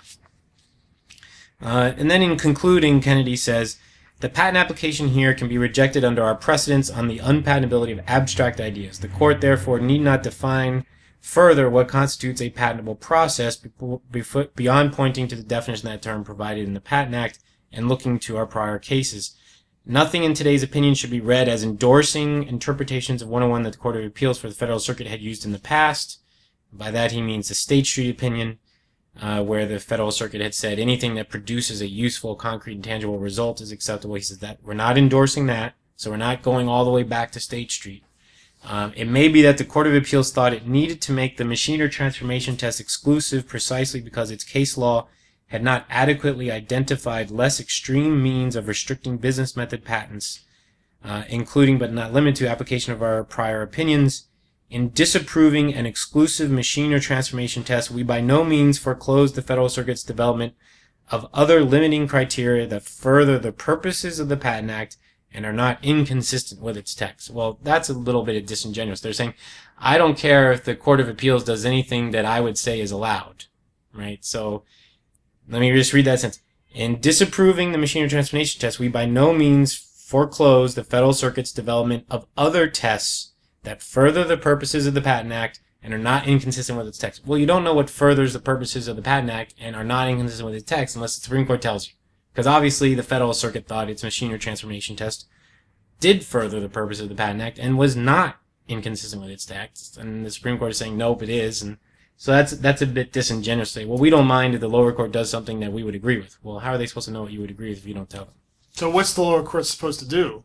Uh, and then in concluding, Kennedy says, the patent application here can be rejected under our precedents on the unpatentability of abstract ideas. The court therefore need not define further what constitutes a patentable process beyond pointing to the definition of that term provided in the Patent Act and looking to our prior cases. Nothing in today's opinion should be read as endorsing interpretations of one oh one that the Court of Appeals for the Federal Circuit had used in the past. By that he means the State Street opinion, uh, where the Federal Circuit had said anything that produces a useful, concrete, and tangible result is acceptable. He says that we're not endorsing that, so we're not going all the way back to State Street. Um, it may be that the Court of Appeals thought it needed to make the machine or transformation test exclusive precisely because its case law had not adequately identified less extreme means of restricting business method patents, uh, including but not limited to application of our prior opinions. In disapproving an exclusive machine or transformation test, we by no means foreclosed the Federal Circuit's development of other limiting criteria that further the purposes of the Patent Act and are not inconsistent with its text. Well, that's a little bit disingenuous. They're saying, I don't care if the Court of Appeals does anything that I would say is allowed, right? So let me just read that sentence. In disapproving the machine or transformation test, we by no means foreclose the Federal Circuit's development of other tests that further the purposes of the Patent Act and are not inconsistent with its text. Well, you don't know what furthers the purposes of the Patent Act and are not inconsistent with its text unless the Supreme Court tells you. Because obviously the Federal Circuit thought its machine or transformation test did further the purpose of the Patent Act and was not inconsistent with its text. And the Supreme Court is saying, nope, it is. And so that's that's a bit disingenuous to say, well, we don't mind if the lower court does something that we would agree with. Well, how are they supposed to know what you would agree with if you don't tell them? So what's the lower court supposed to do?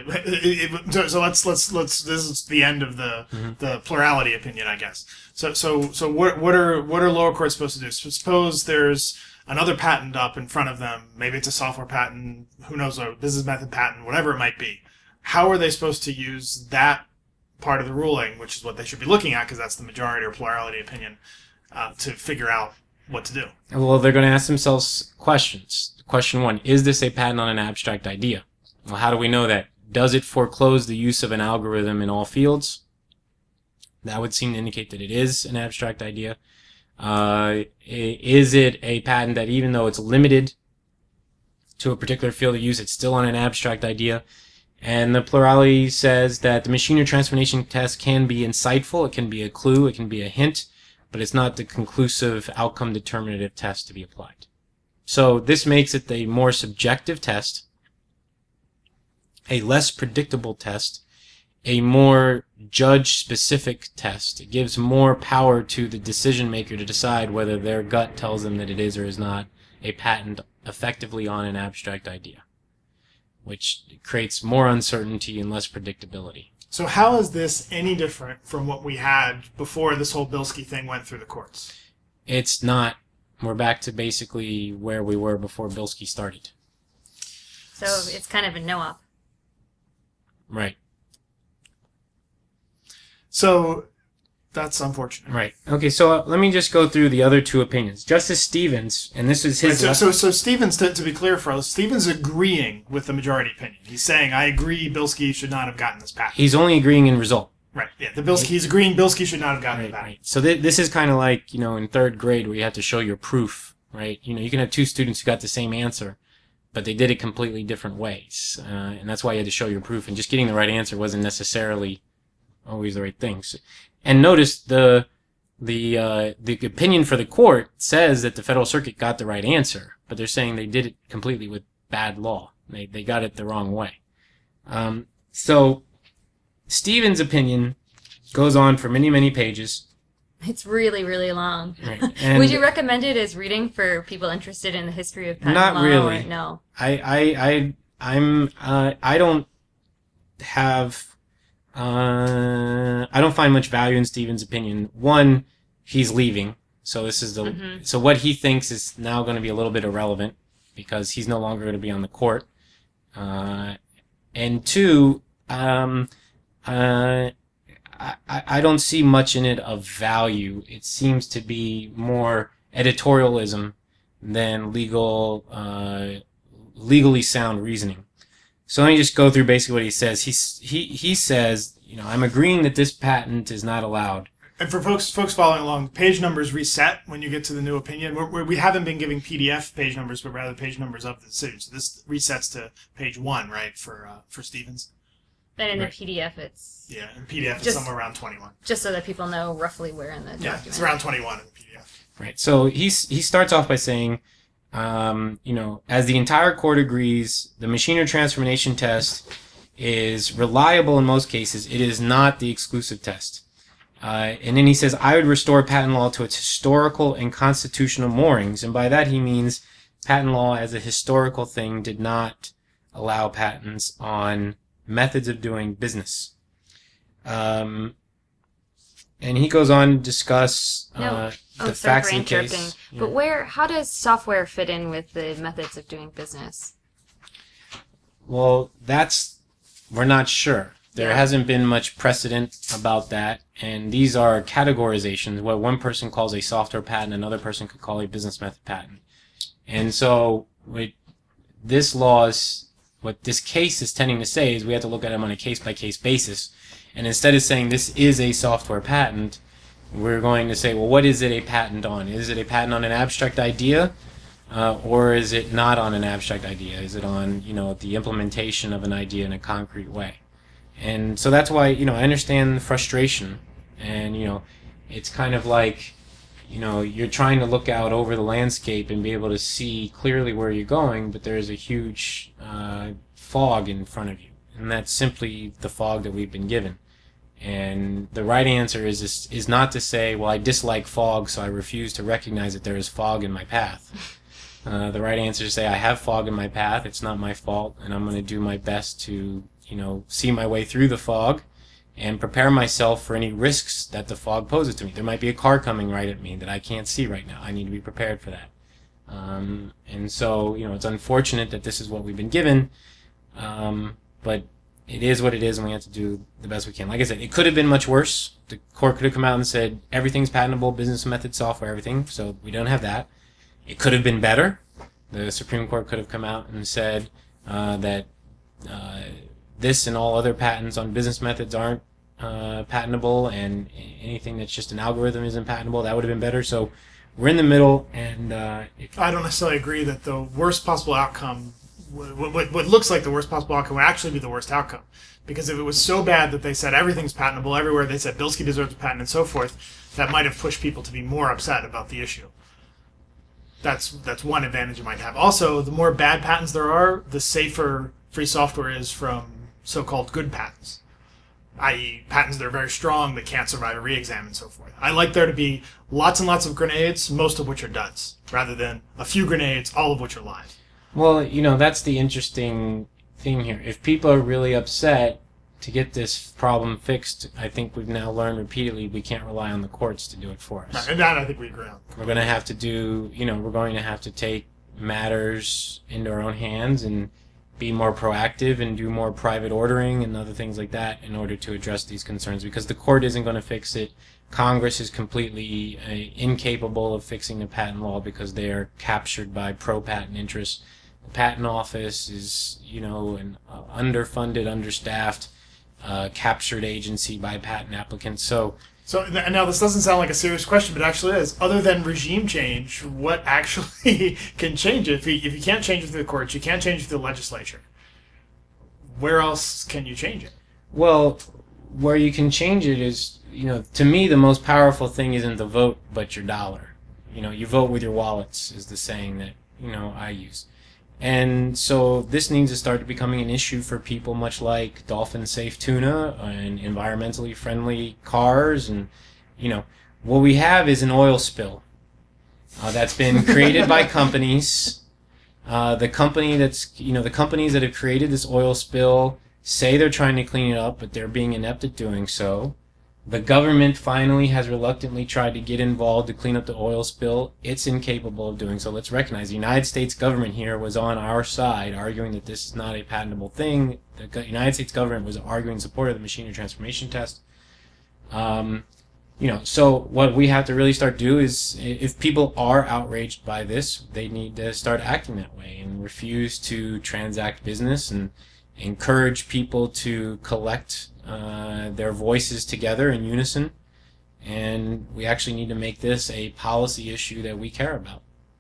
So let's let's let's. This is the end of the mm-hmm. the plurality opinion, I guess. So so so what what are what are lower courts supposed to do? So suppose there's another patent up in front of them. Maybe it's a software patent. Who knows? A business method patent. Whatever it might be. How are they supposed to use that part of the ruling, which is what they should be looking at because that's the majority or plurality opinion, uh, to figure out what to do. Well, they're going to ask themselves questions. Question one, is this a patent on an abstract idea? Well, how do we know that? Does it foreclose the use of an algorithm in all fields? That would seem to indicate that it is an abstract idea. Uh, is it a patent that even though it's limited to a particular field of use, it's still on an abstract idea? And the plurality says that the machine or transformation test can be insightful, it can be a clue, it can be a hint, but it's not the conclusive outcome determinative test to be applied. So this makes it a more subjective test, a less predictable test, a more judge-specific test. It gives more power to the decision maker to decide whether their gut tells them that it is or is not a patent effectively on an abstract idea, which creates more uncertainty and less predictability. So how is this any different from what we had before this whole Bilski thing went through the courts? It's not. We're back to basically where we were before Bilski started. So it's kind of a no-op. Right. So that's unfortunate. Right. Okay, so uh, let me just go through the other two opinions. Justice Stevens, and this is his... Right, so, left- so, so Stevens, to, to be clear for us, Stevens agreeing with the majority opinion. He's saying, I agree Bilski should not have gotten this patent. He's only agreeing in result. Right, yeah, the Bilski, he's agreeing Bilski should not have gotten Right, the patent. right. So th- this is kind of like, you know, in third grade where you have to show your proof, right? You know, you can have two students who got the same answer, but they did it completely different ways. Uh, and that's why you had to show your proof. And just getting the right answer wasn't necessarily always the right thing. So, and notice the the uh, the opinion for the court says that the Federal Circuit got the right answer, but they're saying they did it completely with bad law. They they got it the wrong way. Um, so Stevens' opinion goes on for many, many pages. It's really, really long. Right. And Would you recommend it as reading for people interested in the history of patent Not law? really. Or no. I, I, I, I'm, uh, I don't have, uh, I don't find much value in Stevens' opinion. One, he's leaving, so this is the, Mm-hmm. so what he thinks is now going to be a little bit irrelevant because he's no longer going to be on the court. Uh, and two, um, uh, I, I don't see much in it of value. It seems to be more editorialism than legal, uh, legally sound reasoning. So let me just go through basically what he says. He's, he he says, you know, I'm agreeing that this patent is not allowed. And for folks folks following along, page numbers reset when you get to the new opinion. We're, we're, we haven't been giving P D F page numbers, but rather page numbers of the decision. So this resets to page one, right, for uh, for Stevens? And in Right. the P D F, it's Yeah, in P D F it's Just- somewhere around twenty-one. just so that people know roughly where in the Yeah, document. it's around twenty-one in the P D F. Right. So he's he starts off by saying, um, you know, as the entire court agrees, the machine or transformation test is reliable in most cases. It is not the exclusive test. Uh, and then he says, I would restore patent law to its historical and constitutional moorings. And by that he means patent law as a historical thing did not allow patents on methods of doing business. Um, and he goes on to discuss uh, No. the Oh, sorry facts for in the interrupting. case. But where? How does software fit in with the methods of doing business? Well, that's, we're not sure. There Yeah. hasn't been much precedent about that, and these are categorizations. What one person calls a software patent, another person could call a business method patent. And so, what this law is, what this case is tending to say is we have to look at them on a case-by-case basis. And instead of saying this is a software patent, we're going to say, well, what is it a patent on? Is it a patent on an abstract idea? Uh, or is it not on an abstract idea? Is it on, you know, the implementation of an idea in a concrete way? And so that's why, you know, I understand the frustration. And, you know, it's kind of like, you know, you're trying to look out over the landscape and be able to see clearly where you're going, but there's a huge uh, fog in front of you. And that's simply the fog that we've been given. And the right answer is is, is not to say, well, I dislike fog, so I refuse to recognize that there is fog in my path. Uh, the right answer is to say, I have fog in my path, it's not my fault, and I'm going to do my best to, you know, see my way through the fog and prepare myself for any risks that the fog poses to me. There might be a car coming right at me that I can't see right now. I need to be prepared for that. Um, and so, you know, it's unfortunate that this is what we've been given, um, but it is what it is, and we have to do the best we can. Like I said, it could have been much worse. The court could have come out and said everything's patentable, business method, software, everything. So we don't have that. It could have been better. The Supreme Court could have come out and said uh, that uh, this and all other patents on business methods aren't uh, patentable, and anything that's just an algorithm isn't patentable. That would have been better. So we're in the middle, and uh, it, I don't necessarily agree that the worst possible outcome, what, what, what looks like the worst possible outcome, would actually be the worst outcome. Because if it was so bad that they said everything's patentable everywhere, they said Bilski deserves a patent and so forth, that might have pushed people to be more upset about the issue. That's that's one advantage it might have. Also, the more bad patents there are, the safer free software is from so-called good patents, that is patents that are very strong that can't survive a re-exam and so forth. I like there to be lots and lots of grenades, most of which are duds, rather than a few grenades, all of which are live. well, you know, that's the interesting thing here. If people are really upset to get this problem fixed, I think we've now learned repeatedly we can't rely on the courts to do it for us. And that I think we agree on. We're going to have to do, you know, we're going to have to take matters into our own hands and be more proactive and do more private ordering and other things like that in order to address these concerns, because the court isn't going to fix it. Congress is completely uh, incapable of fixing the patent law because they are captured by pro-patent interests. The patent office is, you know, an uh, underfunded, understaffed, uh, captured agency by patent applicants. So, So and now this doesn't sound like a serious question, but it actually is. Other than regime change, what actually can change it? If you, if you can't change it through the courts, you can't change it through the legislature. Where else can you change it? well, where you can change it is, you know, to me, the most powerful thing isn't the vote, but your dollar. You know, you vote with your wallets is the saying that, you know, I use. And so this needs to start becoming an issue for people, much like dolphin-safe tuna and environmentally friendly cars. And, you know, what we have is an oil spill uh, that's been created by companies. Uh, the company that's, you know, the companies that have created this oil spill say they're trying to clean it up, but they're being inept at doing so. The government finally has reluctantly tried to get involved to clean up the oil spill. It's incapable of doing so. Let's recognize the United States government here was on our side, arguing that this is not a patentable thing. The United States government was arguing in support of the machinery transformation test. Um, you know, so what we have to really start do is, if people are outraged by this, they need to start acting that way and refuse to transact business and encourage people to collect uh, their voices together in unison, and we actually need to make this a policy issue that we care about.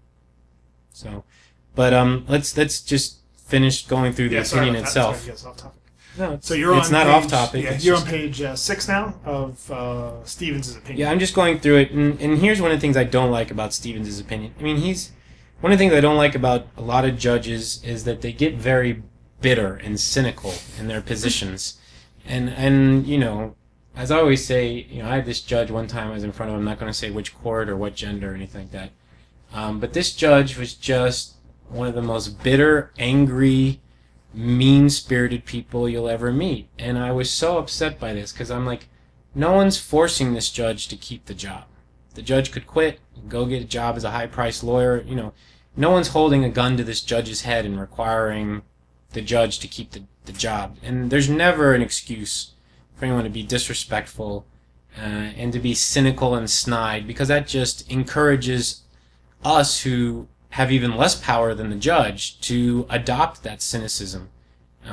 So, but um, let's let's just finish going through the Yeah, sorry opinion about that. itself. Sorry, yes, off topic. No, it's, So you're it's on not page, off topic. Yeah, it's you're just- on page uh, six now of uh, Stevens' opinion. Yeah, I'm just going through it, and, and here's one of the things I don't like about Stevens' opinion. I mean, he's one of the things I don't like about a lot of judges is that they get very bitter and cynical in their positions. And, and you know, as I always say, you know, I had this judge one time I was in front of him, I'm not going to say which court or what gender or anything like that. Um, but this judge was just one of the most bitter, angry, mean-spirited people you'll ever meet. And I was so upset by this because I'm like, no one's forcing this judge to keep the job. The judge could quit, go get a job as a high-priced lawyer. You know, no one's holding a gun to this judge's head and requiring the judge to keep the, the job. And there's never an excuse for anyone to be disrespectful uh, and to be cynical and snide, because that just encourages us who have even less power than the judge to adopt that cynicism. Uh,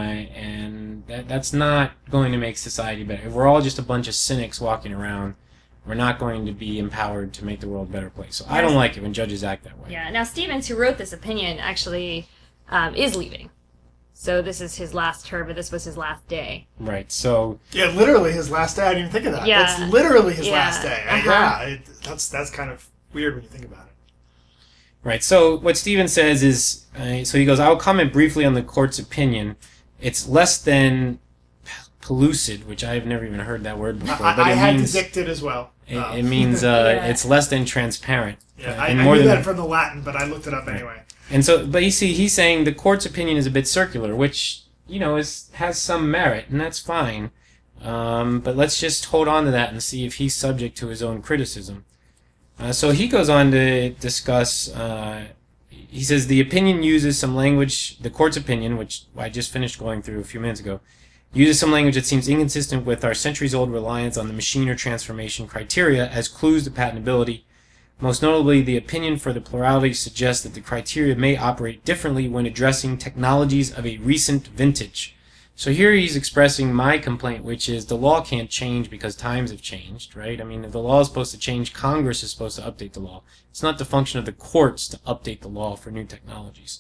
and that, that's not going to make society better. If we're all just a bunch of cynics walking around, we're not going to be empowered to make the world a better place. So I don't like it when judges act that way. Yeah. Now Stevens, who wrote this opinion, actually um, is leaving. So this is his last term, but this was his last day. Right. So Yeah, literally his last day. I didn't even think of that. Yeah. That's literally his Yeah. last day. Uh, Uh-huh. Yeah, it, that's that's kind of weird when you think about it. Right. So what Stephen says is, uh, so he goes, I will comment briefly on the court's opinion. It's less than pellucid, which I've never even heard that word before. I, but I it had means, to dict it as well. It, Um, it means uh, Yeah. it's less than transparent. Yeah, Uh, I, I and more knew than that from the Latin, but I looked it up anyway. And so, but you see, he's saying the court's opinion is a bit circular, which, you know, is has some merit, and that's fine. Um, but let's just hold on to that and see if he's subject to his own criticism. Uh, so he goes on to discuss, uh, he says the opinion uses some language, the court's opinion, which I just finished going through a few minutes ago, uses some language that seems inconsistent with our centuries-old reliance on the machine or transformation criteria as clues to patentability. Most notably, the opinion for the plurality suggests that the criteria may operate differently when addressing technologies of a recent vintage. So here he's expressing my complaint, which is the law can't change because times have changed, right? I mean, if the law is supposed to change, Congress is supposed to update the law. It's not the function of the courts to update the law for new technologies.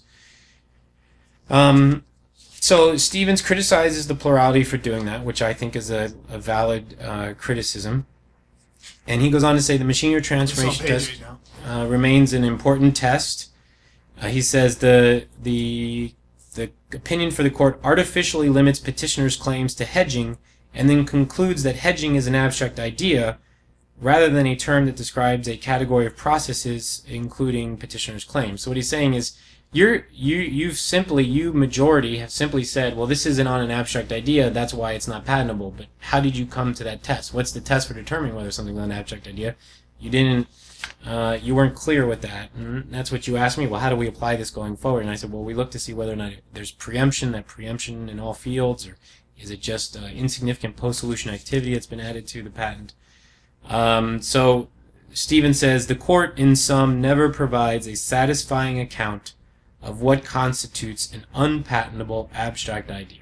Um, so Stevens criticizes the plurality for doing that, which I think is a, a valid uh, criticism. And he goes on to say the machine or transformation test uh, remains an important test. Uh, he says the the the opinion for the court artificially limits petitioners' claims to hedging and then concludes that hedging is an abstract idea rather than a term that describes a category of processes including petitioners' claims. So what he's saying is you're you you've simply you majority have simply said, well, this isn't on an abstract idea, that's why it's not patentable. But how did you come to that test? What's the test for determining whether something's an abstract idea? You didn't uh, you weren't clear with that, and that's what you asked me. Well, how do we apply this going forward? And I said, well, we look to see whether or not there's preemption, that preemption in all fields, or is it just uh, insignificant post-solution activity that's been added to the patent? Um, so Stevens says the court, in sum, never provides a satisfying account of what constitutes an unpatentable abstract idea.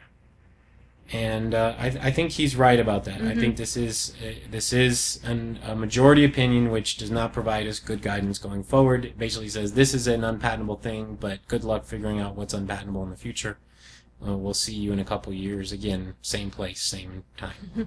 And uh, I, I think he's right about that. Mm-hmm. I think this is uh, this is an, a majority opinion which does not provide us good guidance going forward. It basically says this is an unpatentable thing, but good luck figuring out what's unpatentable in the future. Uh, we'll see you in a couple years. Again, same place, same time.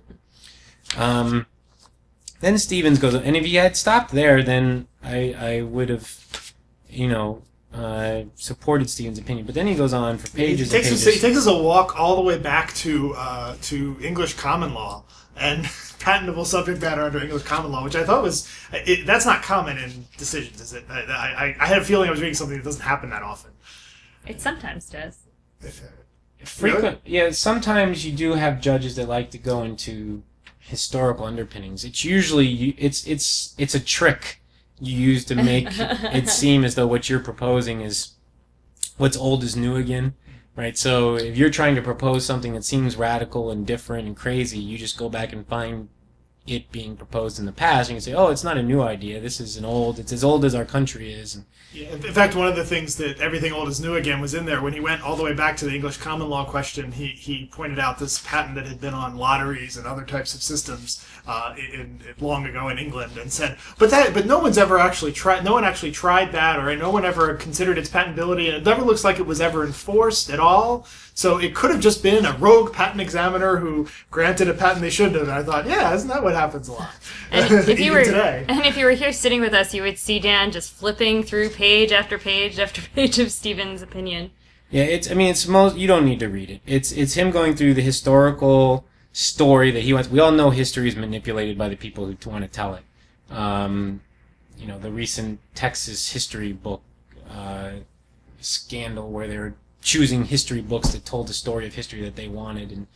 um, then Stevens goes, and if he had stopped there, then I, I would have, you know, Uh, supported Stevens' opinion, but then he goes on for pages he takes and pages. Us, he takes us a walk all the way back to uh, to English common law and patentable subject matter under English common law, which I thought was it, that's not common in decisions, is it? I, I, I had a feeling I was reading something that doesn't happen that often. It sometimes does. If, uh, Frequent, yeah. Sometimes you do have judges that like to go into historical underpinnings. It's usually it's it's it's a trick you use to make it seem as though what you're proposing is what's old is new again, right? So if you're trying to propose something that seems radical and different and crazy, you just go back and find it being proposed in the past, and you can say, oh, it's not a new idea. This is an old, it's as old as our country is. And yeah, in fact, one of the things that everything old is new again was in there when he went all the way back to the English common law question. He he pointed out this patent that had been on lotteries and other types of systems uh, in, in long ago in England, and said, but that but no one's ever actually tried. No one actually tried that, or no one ever considered its patentability, and it never looks like it was ever enforced at all. So it could have just been a rogue patent examiner who granted a patent they shouldn't have. And I thought, yeah, isn't that what happens a lot? And if you were today. And if you were here sitting with us, you would see Dan just flipping through page after page after page of Stevens' opinion. Yeah, it's. I mean, it's most. You don't need to read it. It's it's him going through the historical story that he wants. We all know history is manipulated by the people who want to tell it. Um, you know, the recent Texas history book uh, scandal where they're choosing history books that told the story of history that they wanted, and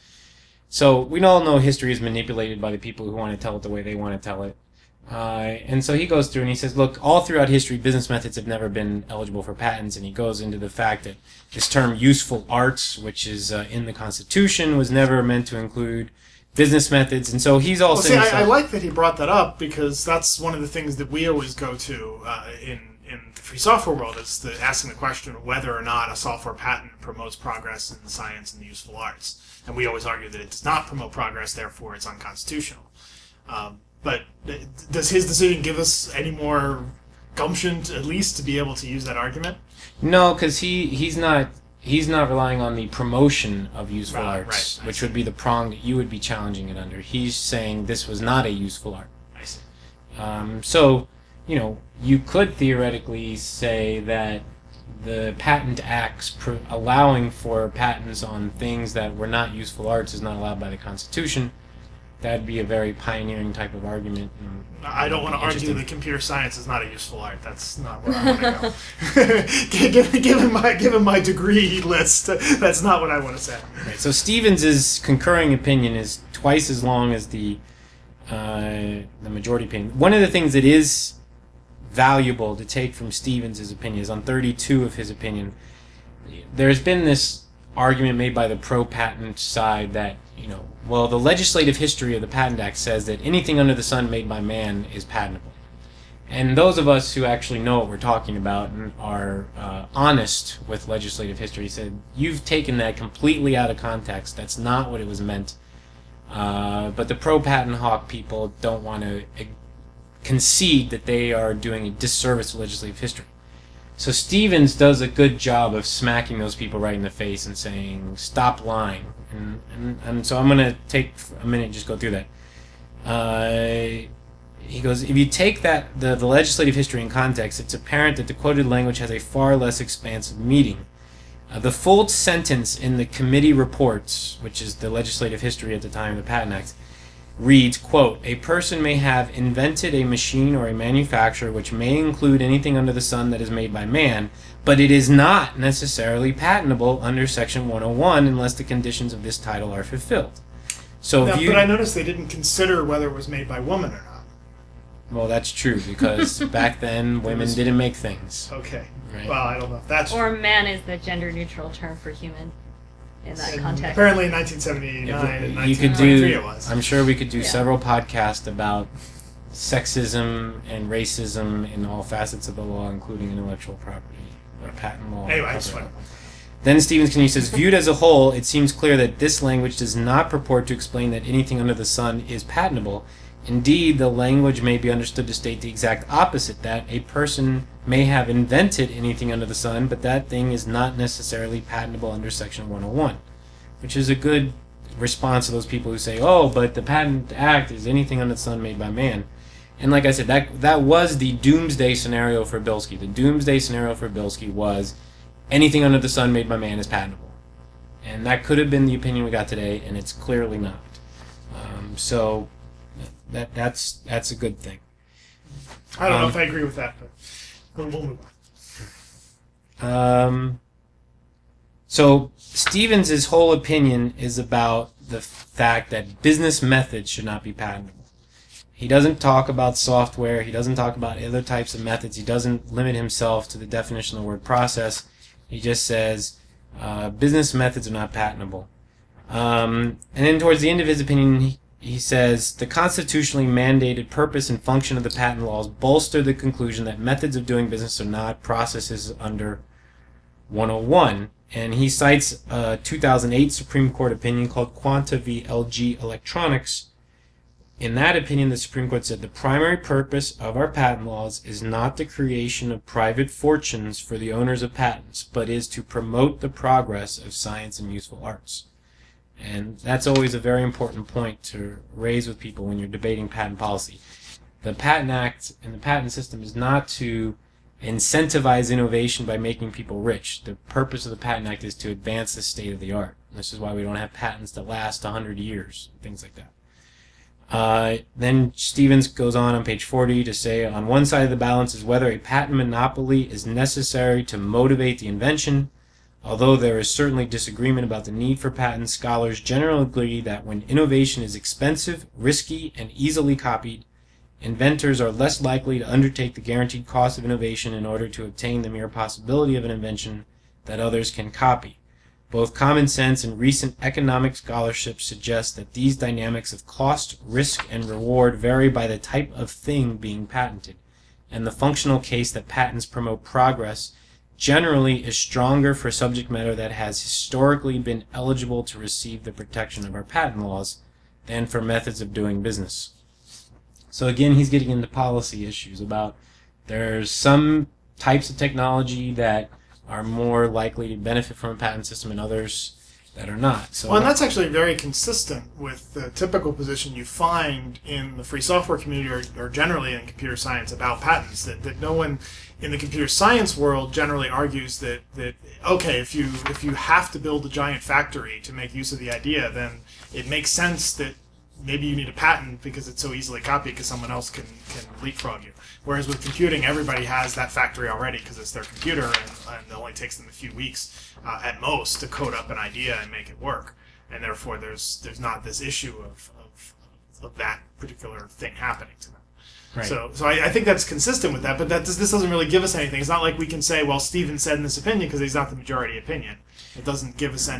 so we all know history is manipulated by the people who want to tell it the way they want to tell it. Uh, and so he goes through and he says, look, all throughout history, business methods have never been eligible for patents, and he goes into the fact that this term useful arts, which is uh, in the Constitution, was never meant to include business methods, and so he's all well, saying... See, I, I like that he brought that up, because that's one of the things that we always go to uh, in in the free software world, is the, asking the question of whether or not a software patent promotes progress in the science and the useful arts. And we always argue that it does not promote progress, therefore it's unconstitutional. Um, but does his decision give us any more gumption, to, at least, to be able to use that argument? No, because he, he's not he's not relying on the promotion of useful Right, arts, right, I which see. would be the prong that you would be challenging it under. He's saying this was not a useful art. I see. Um, so, you know, you could theoretically say that the Patent Acts pr- allowing for patents on things that were not useful arts is not allowed by the Constitution. That'd be a very pioneering type of argument. and I don't want to argue interesting. that computer science is not a useful art. That's not where I want to go. given, given, my, given my degree list, that's not what I want to say. Right. So Stevens's concurring opinion is twice as long as the uh, the majority opinion. One of the things that is valuable to take from Stevens's opinion is on thirty-two of his opinion. There's been this argument made by the pro-patent side that you know, well, the legislative history of the Patent Act says that anything under the sun made by man is patentable. And those of us who actually know what we're talking about and are uh, honest with legislative history said, you've taken that completely out of context. That's not what it was meant. Uh, but the pro-patent hawk people don't want to uh, concede that they are doing a disservice to legislative history. So Stevens does a good job of smacking those people right in the face and saying, stop lying. And, and, and so I'm going to take a minute and just go through that. Uh, he goes, if you take that the, the legislative history in context, it's apparent that the quoted language has a far less expansive meaning. Uh, the full sentence in the committee reports, which is the legislative history at the time of the Patent Act, reads, quote, a person may have invented a machine or a manufacture which may include anything under the sun that is made by man, but it is not necessarily patentable under Section one oh one unless the conditions of this title are fulfilled. So Now, if you, but I noticed they didn't consider whether it was made by woman or not. well, that's true, because back then women was- didn't make things. Okay. Right. Well, I don't know if that's Or true. man is the gender-neutral term for human in that And context. apparently in nineteen seventy-nine and you nineteen could twenty-three do, it was. I'm sure we could do Yeah. several podcasts about sexism and racism in all facets of the law, including intellectual property or patent law. Anyway, I just copyright went. law. Then Stevens Kennedy says, viewed as a whole, it seems clear that this language does not purport to explain that anything under the sun is patentable. Indeed, the language may be understood to state the exact opposite, that a person may have invented anything under the sun, but that thing is not necessarily patentable under Section one oh one, which is a good response to those people who say, oh, but the Patent Act is anything under the sun made by man. And like I said, that that was the doomsday scenario for Bilski. The doomsday scenario for Bilski was anything under the sun made by man is patentable. And that could have been the opinion we got today, and it's clearly not. Um, so that that's that's a good thing. I don't know Um, if I agree with that, but we'll, we'll move on. Um, so Stevens' whole opinion is about the fact that business methods should not be patentable. He doesn't talk about software. He doesn't talk about other types of methods. He doesn't limit himself to the definition of the word process. He just says uh, business methods are not patentable. Um, and then towards the end of his opinion, he, he says the constitutionally mandated purpose and function of the patent laws bolster the conclusion that methods of doing business are not processes under one oh one. And he cites a two thousand eight Supreme Court opinion called Quanta v. L G Electronics. In that opinion, the Supreme Court said the primary purpose of our patent laws is not the creation of private fortunes for the owners of patents, but is to promote the progress of science and useful arts. And that's always a very important point to raise with people when you're debating patent policy. The Patent Act and the patent system is not to incentivize innovation by making people rich. The purpose of the Patent Act is to advance the state of the art. This is why we don't have patents that last one hundred years, things like that. Uh, then Stevens goes on on page forty to say, on one side of the balance is whether a patent monopoly is necessary to motivate the invention. Although there is certainly disagreement about the need for patents, scholars generally agree that when innovation is expensive, risky, and easily copied, inventors are less likely to undertake the guaranteed cost of innovation in order to obtain the mere possibility of an invention that others can copy. Both common sense and recent economic scholarship suggest that these dynamics of cost, risk, and reward vary by the type of thing being patented, and the functional case that patents promote progress generally is stronger for subject matter that has historically been eligible to receive the protection of our patent laws than for methods of doing business. So again, he's getting into policy issues about there's some types of technology that are more likely to benefit from a patent system and others that are not. So Well, and that's actually very consistent with the typical position you find in the free software community or, or generally in computer science about patents, that, that no one in the computer science world generally argues that, that okay, if you if you have to build a giant factory to make use of the idea, then it makes sense that maybe you need a patent because it's so easily copied because someone else can, can leapfrog you. Whereas with computing, everybody has that factory already because it's their computer, and, and it only takes them a few weeks uh, at most to code up an idea and make it work. And therefore, there's there's not this issue of, of, of that particular thing happening to them. Right. So, so I, I think that's consistent with that, but that does, this doesn't really give us anything. It's not like we can say, well, Stephen said in this opinion because he's not the majority opinion. It doesn't give us any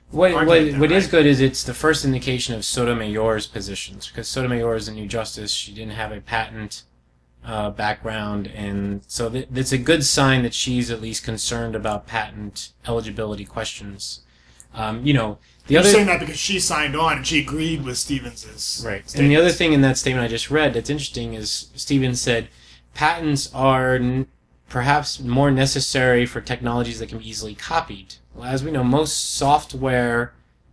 What, what, argument what there, is right? good is it's the first indication of Sotomayor's positions, because Sotomayor is a new justice. She didn't have a patent uh, background, and so th- it's a good sign that she's at least concerned about patent eligibility questions. Um, you know, the You're other saying that because she signed on and she agreed with Stevens's right, and the statements. other thing in that statement I just read that's interesting is Stevens said patents are n- perhaps more necessary for technologies that can be easily copied. Well, as we know, most software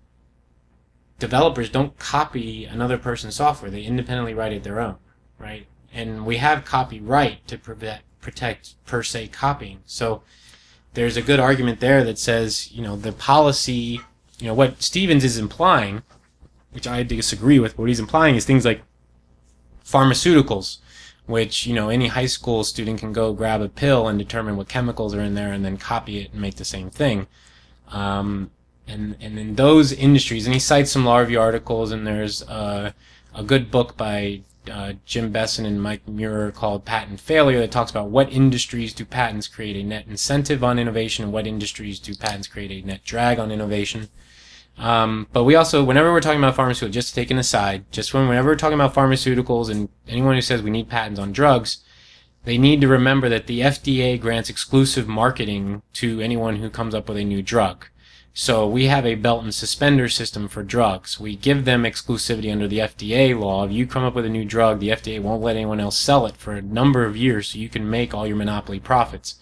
developers don't copy another person's software. They independently write it their own, right? And we have copyright to protect, protect per se copying. So there's a good argument there that says, you know, the policy, you know, what Stevens is implying, which I disagree with, what he's implying is things like pharmaceuticals, which, you know, any high school student can go grab a pill and determine what chemicals are in there and then copy it and make the same thing. Um, and, and in those industries, and he cites some law review articles, and there's uh, a good book by uh, Jim Besson and Mike Muir called Patent Failure that talks about what industries do patents create a net incentive on innovation and what industries do patents create a net drag on innovation. Um, but we also, whenever we're talking about pharmaceuticals, just to take an aside, just when, whenever we're talking about pharmaceuticals and anyone who says we need patents on drugs, they need to remember that the F D A grants exclusive marketing to anyone who comes up with a new drug. So we have a belt and suspender system for drugs. We give them exclusivity under the F D A law. If you come up with a new drug, the F D A won't let anyone else sell it for a number of years so you can make all your monopoly profits.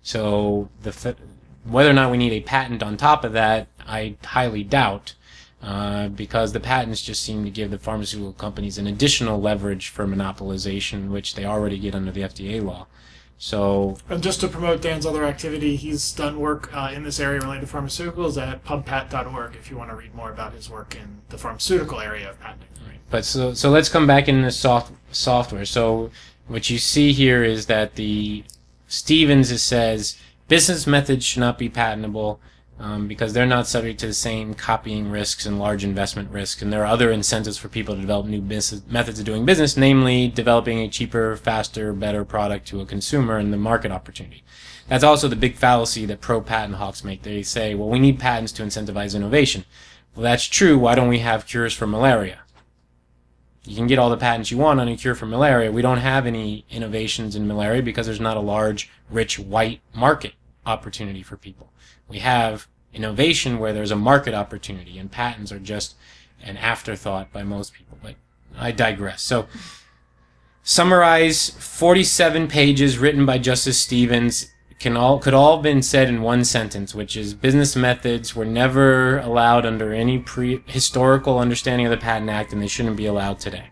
So the whether or not we need a patent on top of that, I highly doubt, uh, because the patents just seem to give the pharmaceutical companies an additional leverage for monopolization, which they already get under the F D A law. So, And just to promote Dan's other activity, he's done work uh, in this area related to pharmaceuticals at pub pat dot org if you want to read more about his work in the pharmaceutical area of patenting. but so so let's come back into soft software. So what you see here is that the Stevens says business methods should not be patentable um, because they're not subject to the same copying risks and large investment risks, and there are other incentives for people to develop new business methods of doing business, namely developing a cheaper, faster, better product to a consumer and the market opportunity. That's also the big fallacy that pro-patent hawks make. They say, well, we need patents to incentivize innovation. Well, that's true. Why don't we have cures for malaria? You can get all the patents you want on a cure for malaria. We don't have any innovations in malaria because there's not a large, rich, white market opportunity for people. We have innovation where there's a market opportunity, and patents are just an afterthought by most people. But I digress. So, summarize forty-seven pages written by Justice Stevens can all could all have been said in one sentence, which is business methods were never allowed under any pre-historical understanding of the Patent Act, and they shouldn't be allowed today.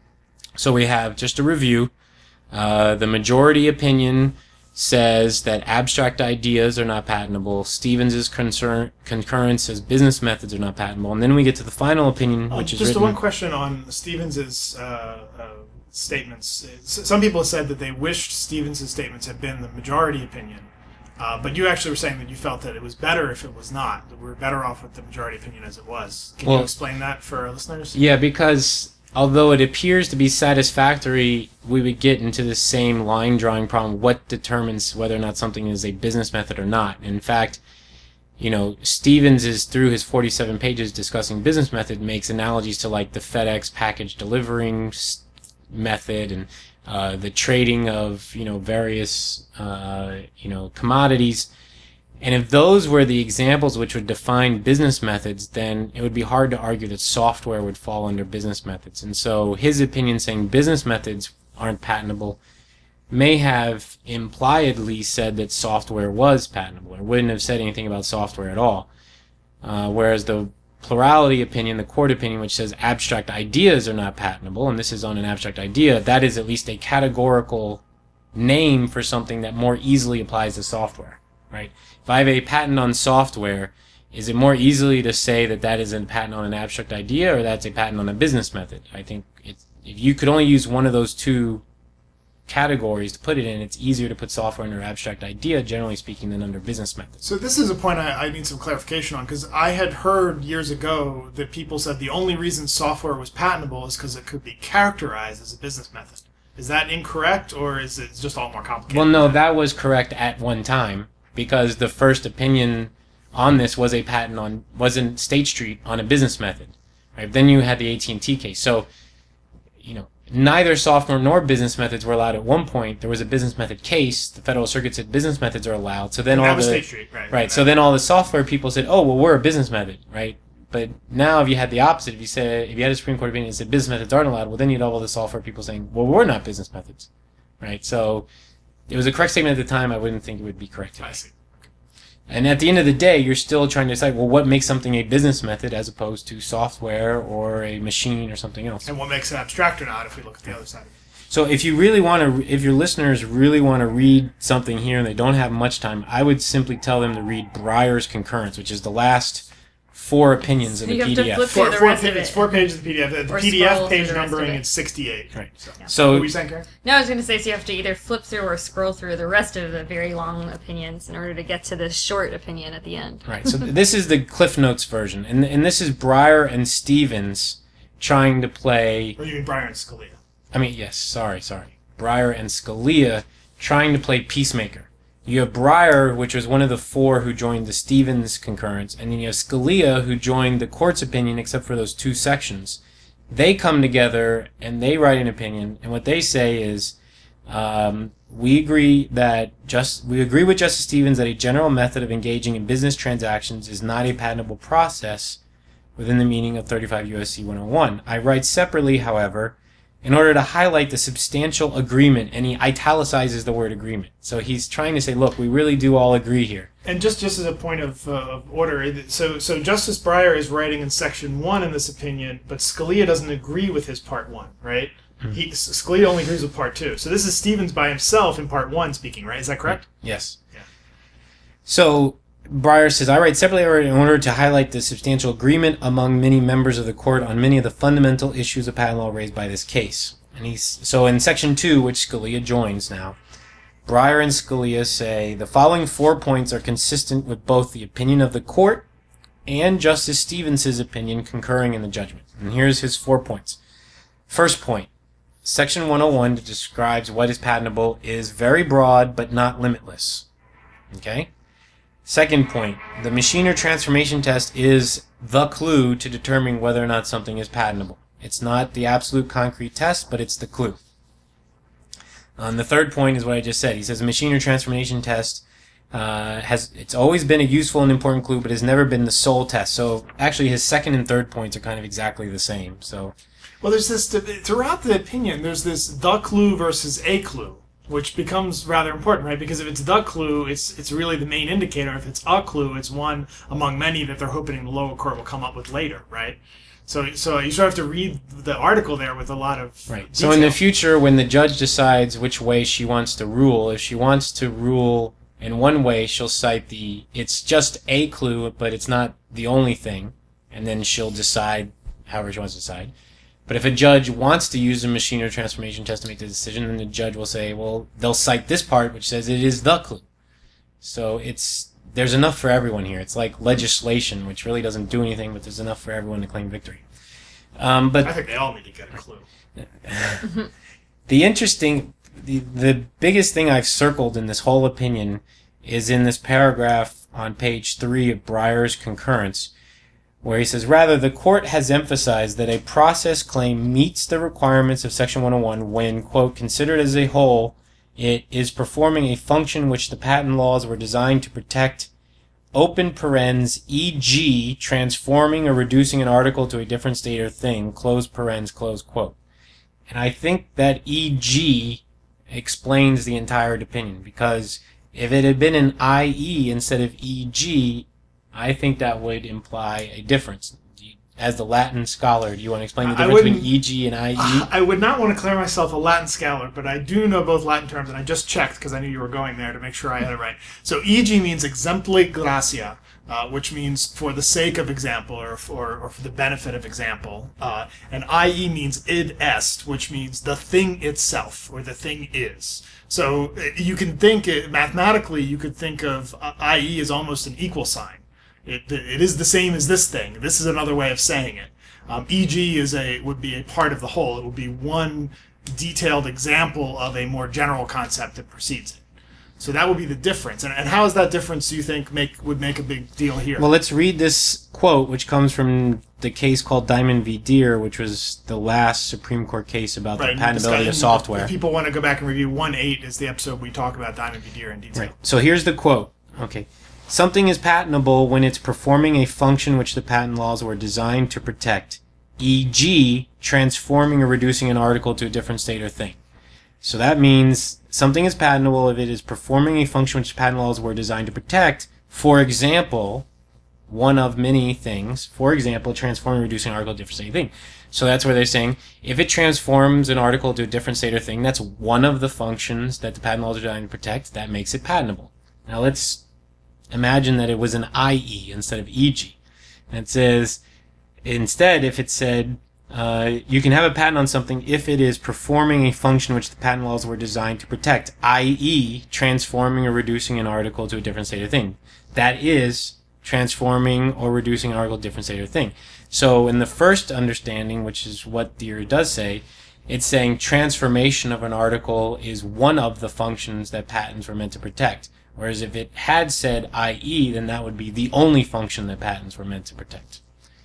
So we have, just a review, uh, the majority opinion says that abstract ideas are not patentable. Stevens' concern, concurrence says business methods are not patentable. And then we get to the final opinion, which um, is just written... one question on Stevens's uh, uh, statements. S- Some people have said that they wished Stevens's statements had been the majority opinion, uh, but you actually were saying that you felt that it was better if it was not. That we were better off with the majority opinion as it was. Can Well, you explain that for our listeners? Yeah, because although it appears to be satisfactory, we would get into the same line drawing problem. What determines whether or not something is a business method or not? In fact, you know, Stevens is, through his forty-seven pages discussing business method, makes analogies to like the FedEx package delivering method and uh, the trading of, you know, various, uh, you know, commodities. And if those were the examples which would define business methods, then it would be hard to argue that software would fall under business methods. And so his opinion saying business methods aren't patentable may have impliedly said that software was patentable, or wouldn't have said anything about software at all. Uh, whereas the plurality opinion, the court opinion, which says abstract ideas are not patentable, and this is on an abstract idea, that is at least a categorical name for something that more easily applies to software, right? If I have a patent on software, is it more easily to say that that is a patent on an abstract idea or that's a patent on a business method? I think it's, if you could only use one of those two categories to put it in, it's easier to put software under abstract idea, generally speaking, than under business methods. So this is a point I, I need some clarification on, because I had heard years ago that people said the only reason software was patentable is because it could be characterized as a business method. Is that incorrect, or is it just all more complicated? Well, no, that was correct at one time, because the first opinion on this was a patent on was in State Street on a business method. Right? Then you had the A T and T case. So, you know, neither software nor business methods were allowed at one point. There was a business method case. The Federal Circuit said business methods are allowed. So then And all that was the State Street, right? right. So then all the software people said, "Oh, well, we're a business method, right?" But now, if you had the opposite, if you said if you had a Supreme Court opinion that said business methods aren't allowed, well, then you'd have all the software people saying, "Well, we're not business methods," right? So it was a correct statement at the time. I wouldn't think it would be correct today. I see. And at the end of the day, you're still trying to decide, well, what makes something a business method as opposed to software or a machine or something else. And what makes it abstract or not if we look at the other side of it. So if you really want to, if your listeners really want to read something here and they don't have much time, I would simply tell them to read Breyer's concurrence, which is the last four opinions of You the have to P D F. flip Four, through the four, rest pa- of it's it. four pages of the P D F. The Or P D scroll F through page the rest of numbering it. is sixty-eight. Right. So, So what were you saying, Karen? No, I was going to say, so you have to either flip through or scroll through the rest of the very long opinions in order to get to the short opinion at the end. Right. So this is the Cliff Notes version, and and this is Breyer and Stevens trying to play. Or you mean Breyer and Scalia? I mean, yes. Sorry, sorry. Breyer and Scalia trying to play peacemaker. You have Breyer, which was one of the four who joined the Stevens concurrence, and then you have Scalia, who joined the court's opinion, except for those two sections. They come together and they write an opinion, and what they say is, um, we agree that just we agree with Justice Stevens that a general method of engaging in business transactions is not a patentable process within the meaning of thirty-five U S C one oh one. I write separately, however, in order to highlight the substantial agreement, and he italicizes the word agreement. So he's trying to say, look, we really do all agree here. And just, just as a point of, uh, of order, so so Justice Breyer is writing in section one in this opinion, but Scalia doesn't agree with his part one, right? Mm-hmm. He, Scalia only agrees with part two. So this is Stevens by himself in part one speaking, right? Is that correct? Yes. Yeah. So Breyer says, I write separately in order to highlight the substantial agreement among many members of the court on many of the fundamental issues of patent law raised by this case. And he's so in section two, which Scalia joins now, Breyer and Scalia say the following four points are consistent with both the opinion of the court and Justice Stevens' opinion concurring in the judgment. And here's his four points. First point, section one oh one that describes what is patentable is very broad but not limitless. Okay? Second point, the machine or transformation test is the clue to determining whether or not something is patentable. It's not the absolute concrete test, but it's the clue. Um, the third point is what I just said. He says a machine or transformation test uh, has it's always been a useful and important clue, but has never been the sole test. So actually, his second and third points are kind of exactly the same. So, well, there's this throughout the opinion. There's this the clue versus a clue, which becomes rather important, right? Because if it's the clue, it's it's really the main indicator. If it's a clue, it's one among many that they're hoping the lower court will come up with later, right? So so you sort of have to read the article there with a lot of right. detail. So in the future, when the judge decides which way she wants to rule, if she wants to rule in one way, she'll cite the it's just a clue, but it's not the only thing, and then she'll decide however she wants to decide. But if a judge wants to use a machine or transformation test to make the decision, then the judge will say, well, they'll cite this part, which says it is the clue. So it's there's enough for everyone here. It's like legislation, which really doesn't do anything, but there's enough for everyone to claim victory. Um, but I think they all need to get a clue. the interesting, the, the biggest thing I've circled in this whole opinion is in this paragraph on page three of Breyer's concurrence, where he says, rather, the court has emphasized that a process claim meets the requirements of Section one oh one when, quote, considered as a whole, it is performing a function which the patent laws were designed to protect, open parens, for example, transforming or reducing an article to a different state or thing, close parens, close quote. And I think that for example explains the entire opinion, because if it had been an that is instead of for example, I think that would imply a difference. As the Latin scholar, do you want to explain the difference between for example and that is? I would not want to declare myself a Latin scholar, but I do know both Latin terms, and I just checked because I knew you were going there to make sure I had it right. So, for example means exempli gratia, uh, which means for the sake of example, or for, or for the benefit of example. Uh, and that is means id est, which means the thing itself, or the thing is. So, you can think, mathematically, you could think of uh, that is as almost an equal sign. It, it is the same as this thing. This is another way of saying it. Um, for example is a would be a part of the whole. It would be one detailed example of a more general concept that precedes it. So that would be the difference. And, and how is that difference, do you think, make would make a big deal here? Well, let's read this quote, which comes from the case called Diamond v. Deere, which was the last Supreme Court case about Right, the patentability of if software. If people want to go back and review one eight is the episode we talk about Diamond v. Deere in detail. Right. So here's the quote. Okay. Something is patentable when it's performing a function which the patent laws were designed to protect, for example, transforming or reducing an article to a different state or thing. So that means something is patentable if it is performing a function which patent laws were designed to protect. For example, one of many things. For example, transforming or reducing an article to a different state or thing. So that's where they're saying if it transforms an article to a different state or thing, that's one of the functions that the patent laws are designed to protect. That makes it patentable. Now let's imagine that it was an I E instead of E G. And it says, instead, if it said, uh, you can have a patent on something if it is performing a function which the patent laws were designed to protect, that is, transforming or reducing an article to a different state or thing. That is, transforming or reducing an article to a different state or thing. So in the first understanding, which is what Deere does say, it's saying transformation of an article is one of the functions that patents were meant to protect. Whereas if it had said that is, then that would be the only function that patents were meant to protect.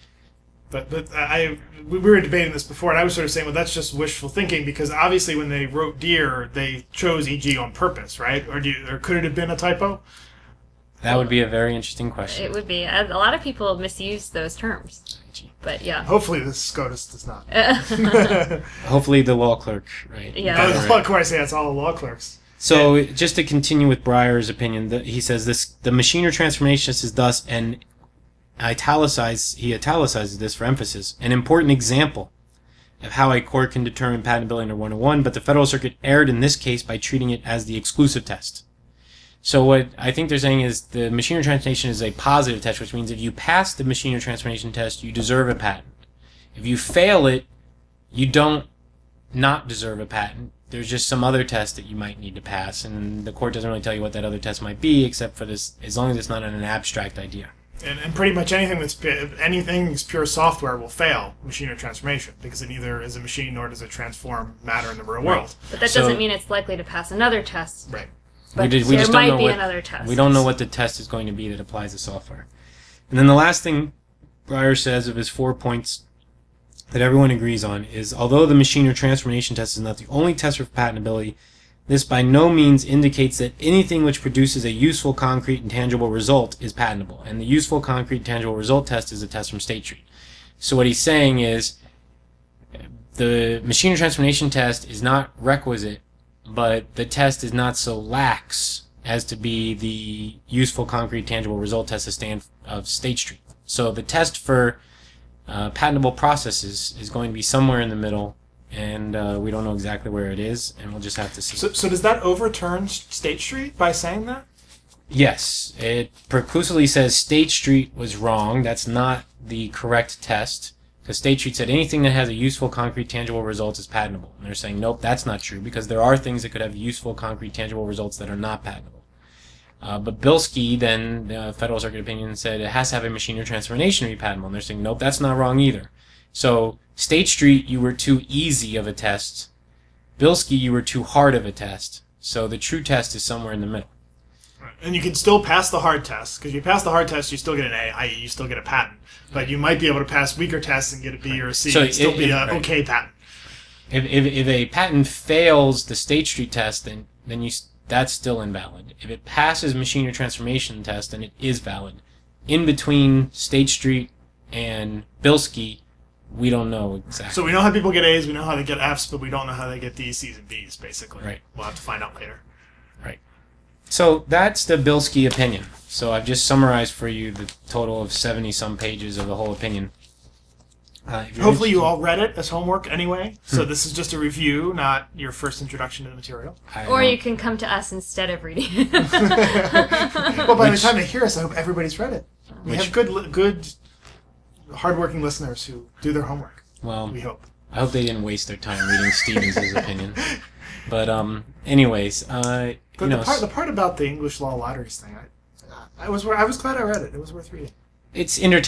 But but I we were debating this before, and I was sort of saying, well, that's just wishful thinking, because obviously when they wrote Deere, they chose E G on purpose, right? Or do you, or could it have been a typo? That would be a very interesting question. It would be. A lot of people misuse those terms. But yeah. Hopefully the SCOTUS does not. Hopefully the law clerk, right? Yeah. Oh, Got it of right. course, yeah, it's all the law clerks. So just to continue with Breyer's opinion, the, he says this: the machine or transformation test is thus an italicize. He italicizes this for emphasis, an important example of how a court can determine patentability under one oh one. But the Federal Circuit erred in this case by treating it as the exclusive test. So what I think they're saying is the machine or transformation is a positive test, which means if you pass the machine or transformation test, you deserve a patent. If you fail it, you don't not deserve a patent. There's just some other test that you might need to pass, and the court doesn't really tell you what that other test might be, except for this, as long as it's not an abstract idea. And, and pretty much anything that's anything that's pure software will fail machine or transformation, because it neither is a machine nor does it transform matter in the real world. But that So- doesn't mean it's likely to pass another test. Right. But we did, we there just might don't know be what, another test. We don't know what the test is going to be that applies to software. And then the last thing Breyer says of his four points that everyone agrees on is, although the machine or transformation test is not the only test for patentability, this by no means indicates that anything which produces a useful, concrete, and tangible result is patentable. And the useful, concrete, tangible result test is a test from State Street. So what he's saying is the machine or transformation test is not requisite, but the test is not so lax as to be the useful, concrete, tangible result test of, stand, of State Street. So the test for uh, patentable processes is going to be somewhere in the middle, and uh, we don't know exactly where it is, and we'll just have to see. So, so does that overturn State Street by saying that? Yes, it preclusively says State Street was wrong. That's not the correct test. Because State Street said anything that has a useful, concrete, tangible result is patentable. And they're saying, nope, that's not true, because there are things that could have useful, concrete, tangible results that are not patentable. Uh, but Bilski, then, the Federal Circuit opinion, said it has to have a machine or transformation to be patentable. And they're saying, nope, that's not wrong either. So, State Street, you were too easy of a test. Bilski, you were too hard of a test. So the true test is somewhere in the middle. And you can still pass the hard test, because if you pass the hard test, you still get an A, that is you still get a patent. But you might be able to pass weaker tests and get a B or a C So and still it- be it- an right. okay patent. If, if if a patent fails the State Street test, then then you s- that's still invalid. If it passes machine or transformation test, then it is valid. In between State Street and Bilski, we don't know exactly. So we know how people get A's, we know how they get F's, but we don't know how they get D's, C's, and B's, basically. Right. We'll have to find out later. Right. So that's the Bilski opinion. So I've just summarized for you the total of seventy some pages of the whole opinion. Uh, if you're Hopefully you interested- all read it as homework anyway. So Hmm. this is just a review, not your first introduction to the material. I Or don't- you can come to us instead of reading it. Well, by Which- the time they hear us, I hope everybody's read it. We Which- have good, li- good, hardworking listeners who do their homework. well, We hope. I hope they didn't waste their time reading Stevens' opinion. But um, anyways, uh, But you know, the part, the part about the English law lotteries thing, I, I was, I was glad I read it. It was worth reading. it's entertaining.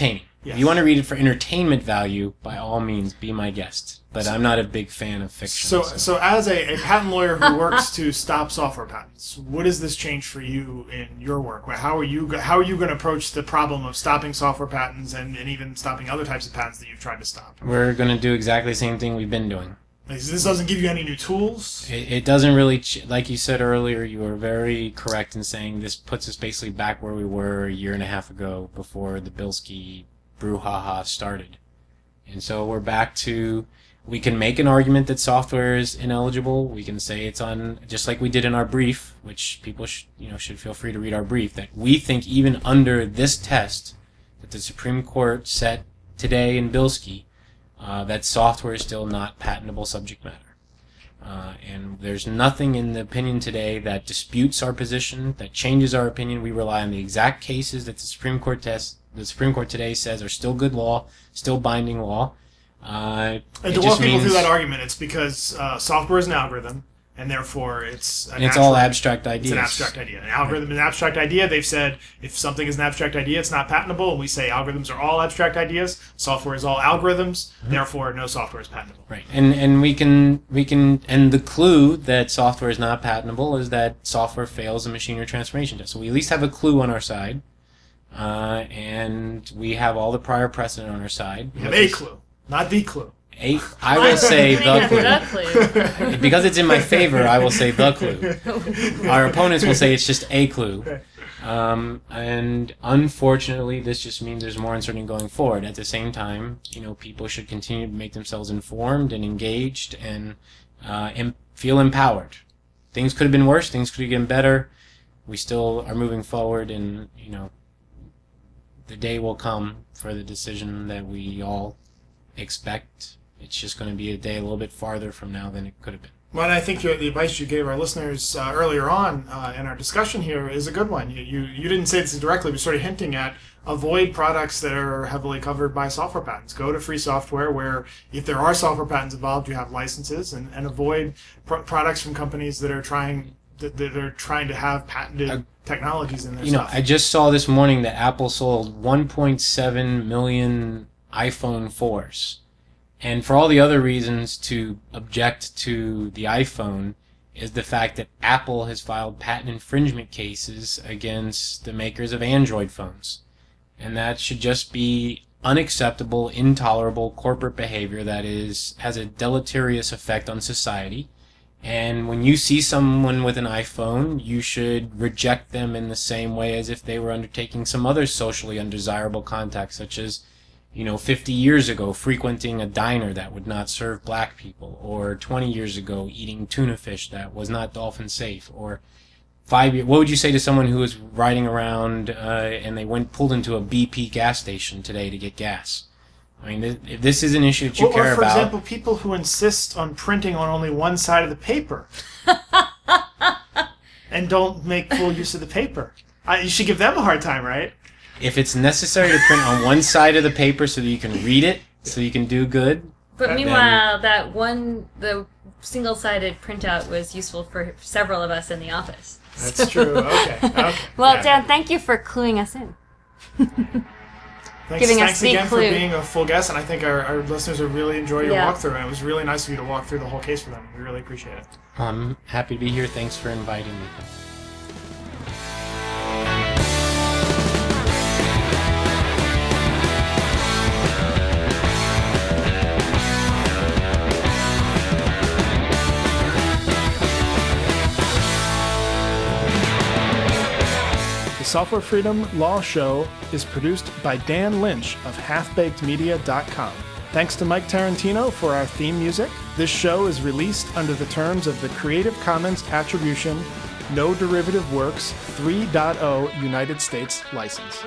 Yes. If you want to read it for entertainment value, by all means, be my guest. But I'm not a big fan of fiction. So, so as a, a patent lawyer who works to stop software patents, what does this change for you in your work? How are you go- how are you going to approach the problem of stopping software patents and, and even stopping other types of patents that you've tried to stop? We're going to do exactly the same thing we've been doing. Like, this doesn't give you any new tools? It, it doesn't really, ch- like you said earlier, you were very correct in saying this puts us basically back where we were a year and a half ago before the Bilski brouhaha started. And so we're back to, we can make an argument that software is ineligible. We can say it's on, just like we did in our brief, which people sh- you know should feel free to read our brief, that we think even under this test that the Supreme Court set today in Bilski, uh, that software is still not patentable subject matter. Uh, and there's nothing in the opinion today that disputes our position, that changes our opinion. We rely on the exact cases that the Supreme Court test, the Supreme Court today says are still good law, still binding law. Uh, and to walk people through that argument, it's because uh, software is an algorithm, and therefore it's an it's all abstract ideas. It's an abstract idea. An algorithm is an abstract idea. They've said if something is an abstract idea, it's not patentable. And we say algorithms are all abstract ideas. Software is all algorithms. Mm-hmm. Therefore, no software is patentable. Right. And and we can we can and the clue that software is not patentable is that software fails the machinery transformation test. So we at least have a clue on our side, uh, and we have all the prior precedent on our side. We have a clue, not the clue. A, I will say the clue. Because it's in my favor, I will say the clue. Our opponents will say it's just a clue. Um, and unfortunately, this just means there's more uncertainty going forward. At the same time, you know, people should continue to make themselves informed and engaged and uh, em- feel empowered. Things could have been worse. Things could have been better. We still are moving forward, and, you know, the day will come for the decision that we all expect. It's just going to be a day a little bit farther from now than it could have been. Well, I think your, the advice you gave our listeners uh, earlier on uh, in our discussion here is a good one. You, you you didn't say this directly, but sort of hinting at avoid products that are heavily covered by software patents. Go to free software where if there are software patents involved, you have licenses, and, and avoid pr- products from companies that are trying that, that are trying to have patented uh, technologies in their you know, stuff. I just saw this morning that Apple sold one point seven million iPhone fours. And for all the other reasons to object to the iPhone is the fact that Apple has filed patent infringement cases against the makers of Android phones. And that should just be unacceptable, intolerable corporate behavior that is has a deleterious effect on society. And when you see someone with an iPhone, you should reject them in the same way as if they were undertaking some other socially undesirable contact, such as, you know, fifty years ago, frequenting a diner that would not serve black people, or twenty years ago, eating tuna fish that was not dolphin safe, or five years. What would you say to someone who was riding around uh, and they went pulled into a B P gas station today to get gas? I mean, th- if this is an issue that you or, care or for about, example, people who insist on printing on only one side of the paper and don't make full use of the paper. I, you should give them a hard time, right? if it's necessary to print on one side of the paper so that you can read it, so you can do good. But meanwhile, that one, the single-sided printout was useful for several of us in the office. That's true. Okay. okay. Well, yeah. Dan, thank you for cluing us in. Thanks, Giving us thanks the again clue. for being a full guest, and I think our, our listeners will really enjoy your Yeah. walkthrough. And it was really nice of you to walk through the whole case for them. We really appreciate it. I'm happy to be here. Thanks for inviting me. The Software Freedom Law Show is produced by Dan Lynch of half baked media dot com. Thanks to Mike Tarantino for our theme music. This show is released under the terms of the Creative Commons Attribution, No Derivative Works three point oh United States license.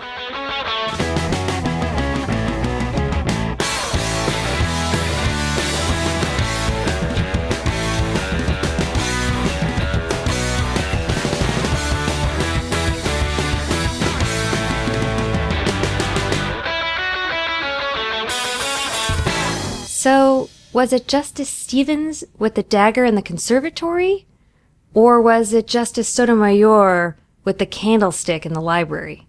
So, was it Justice Stevens with the dagger in the conservatory? Or was it Justice Sotomayor with the candlestick in the library?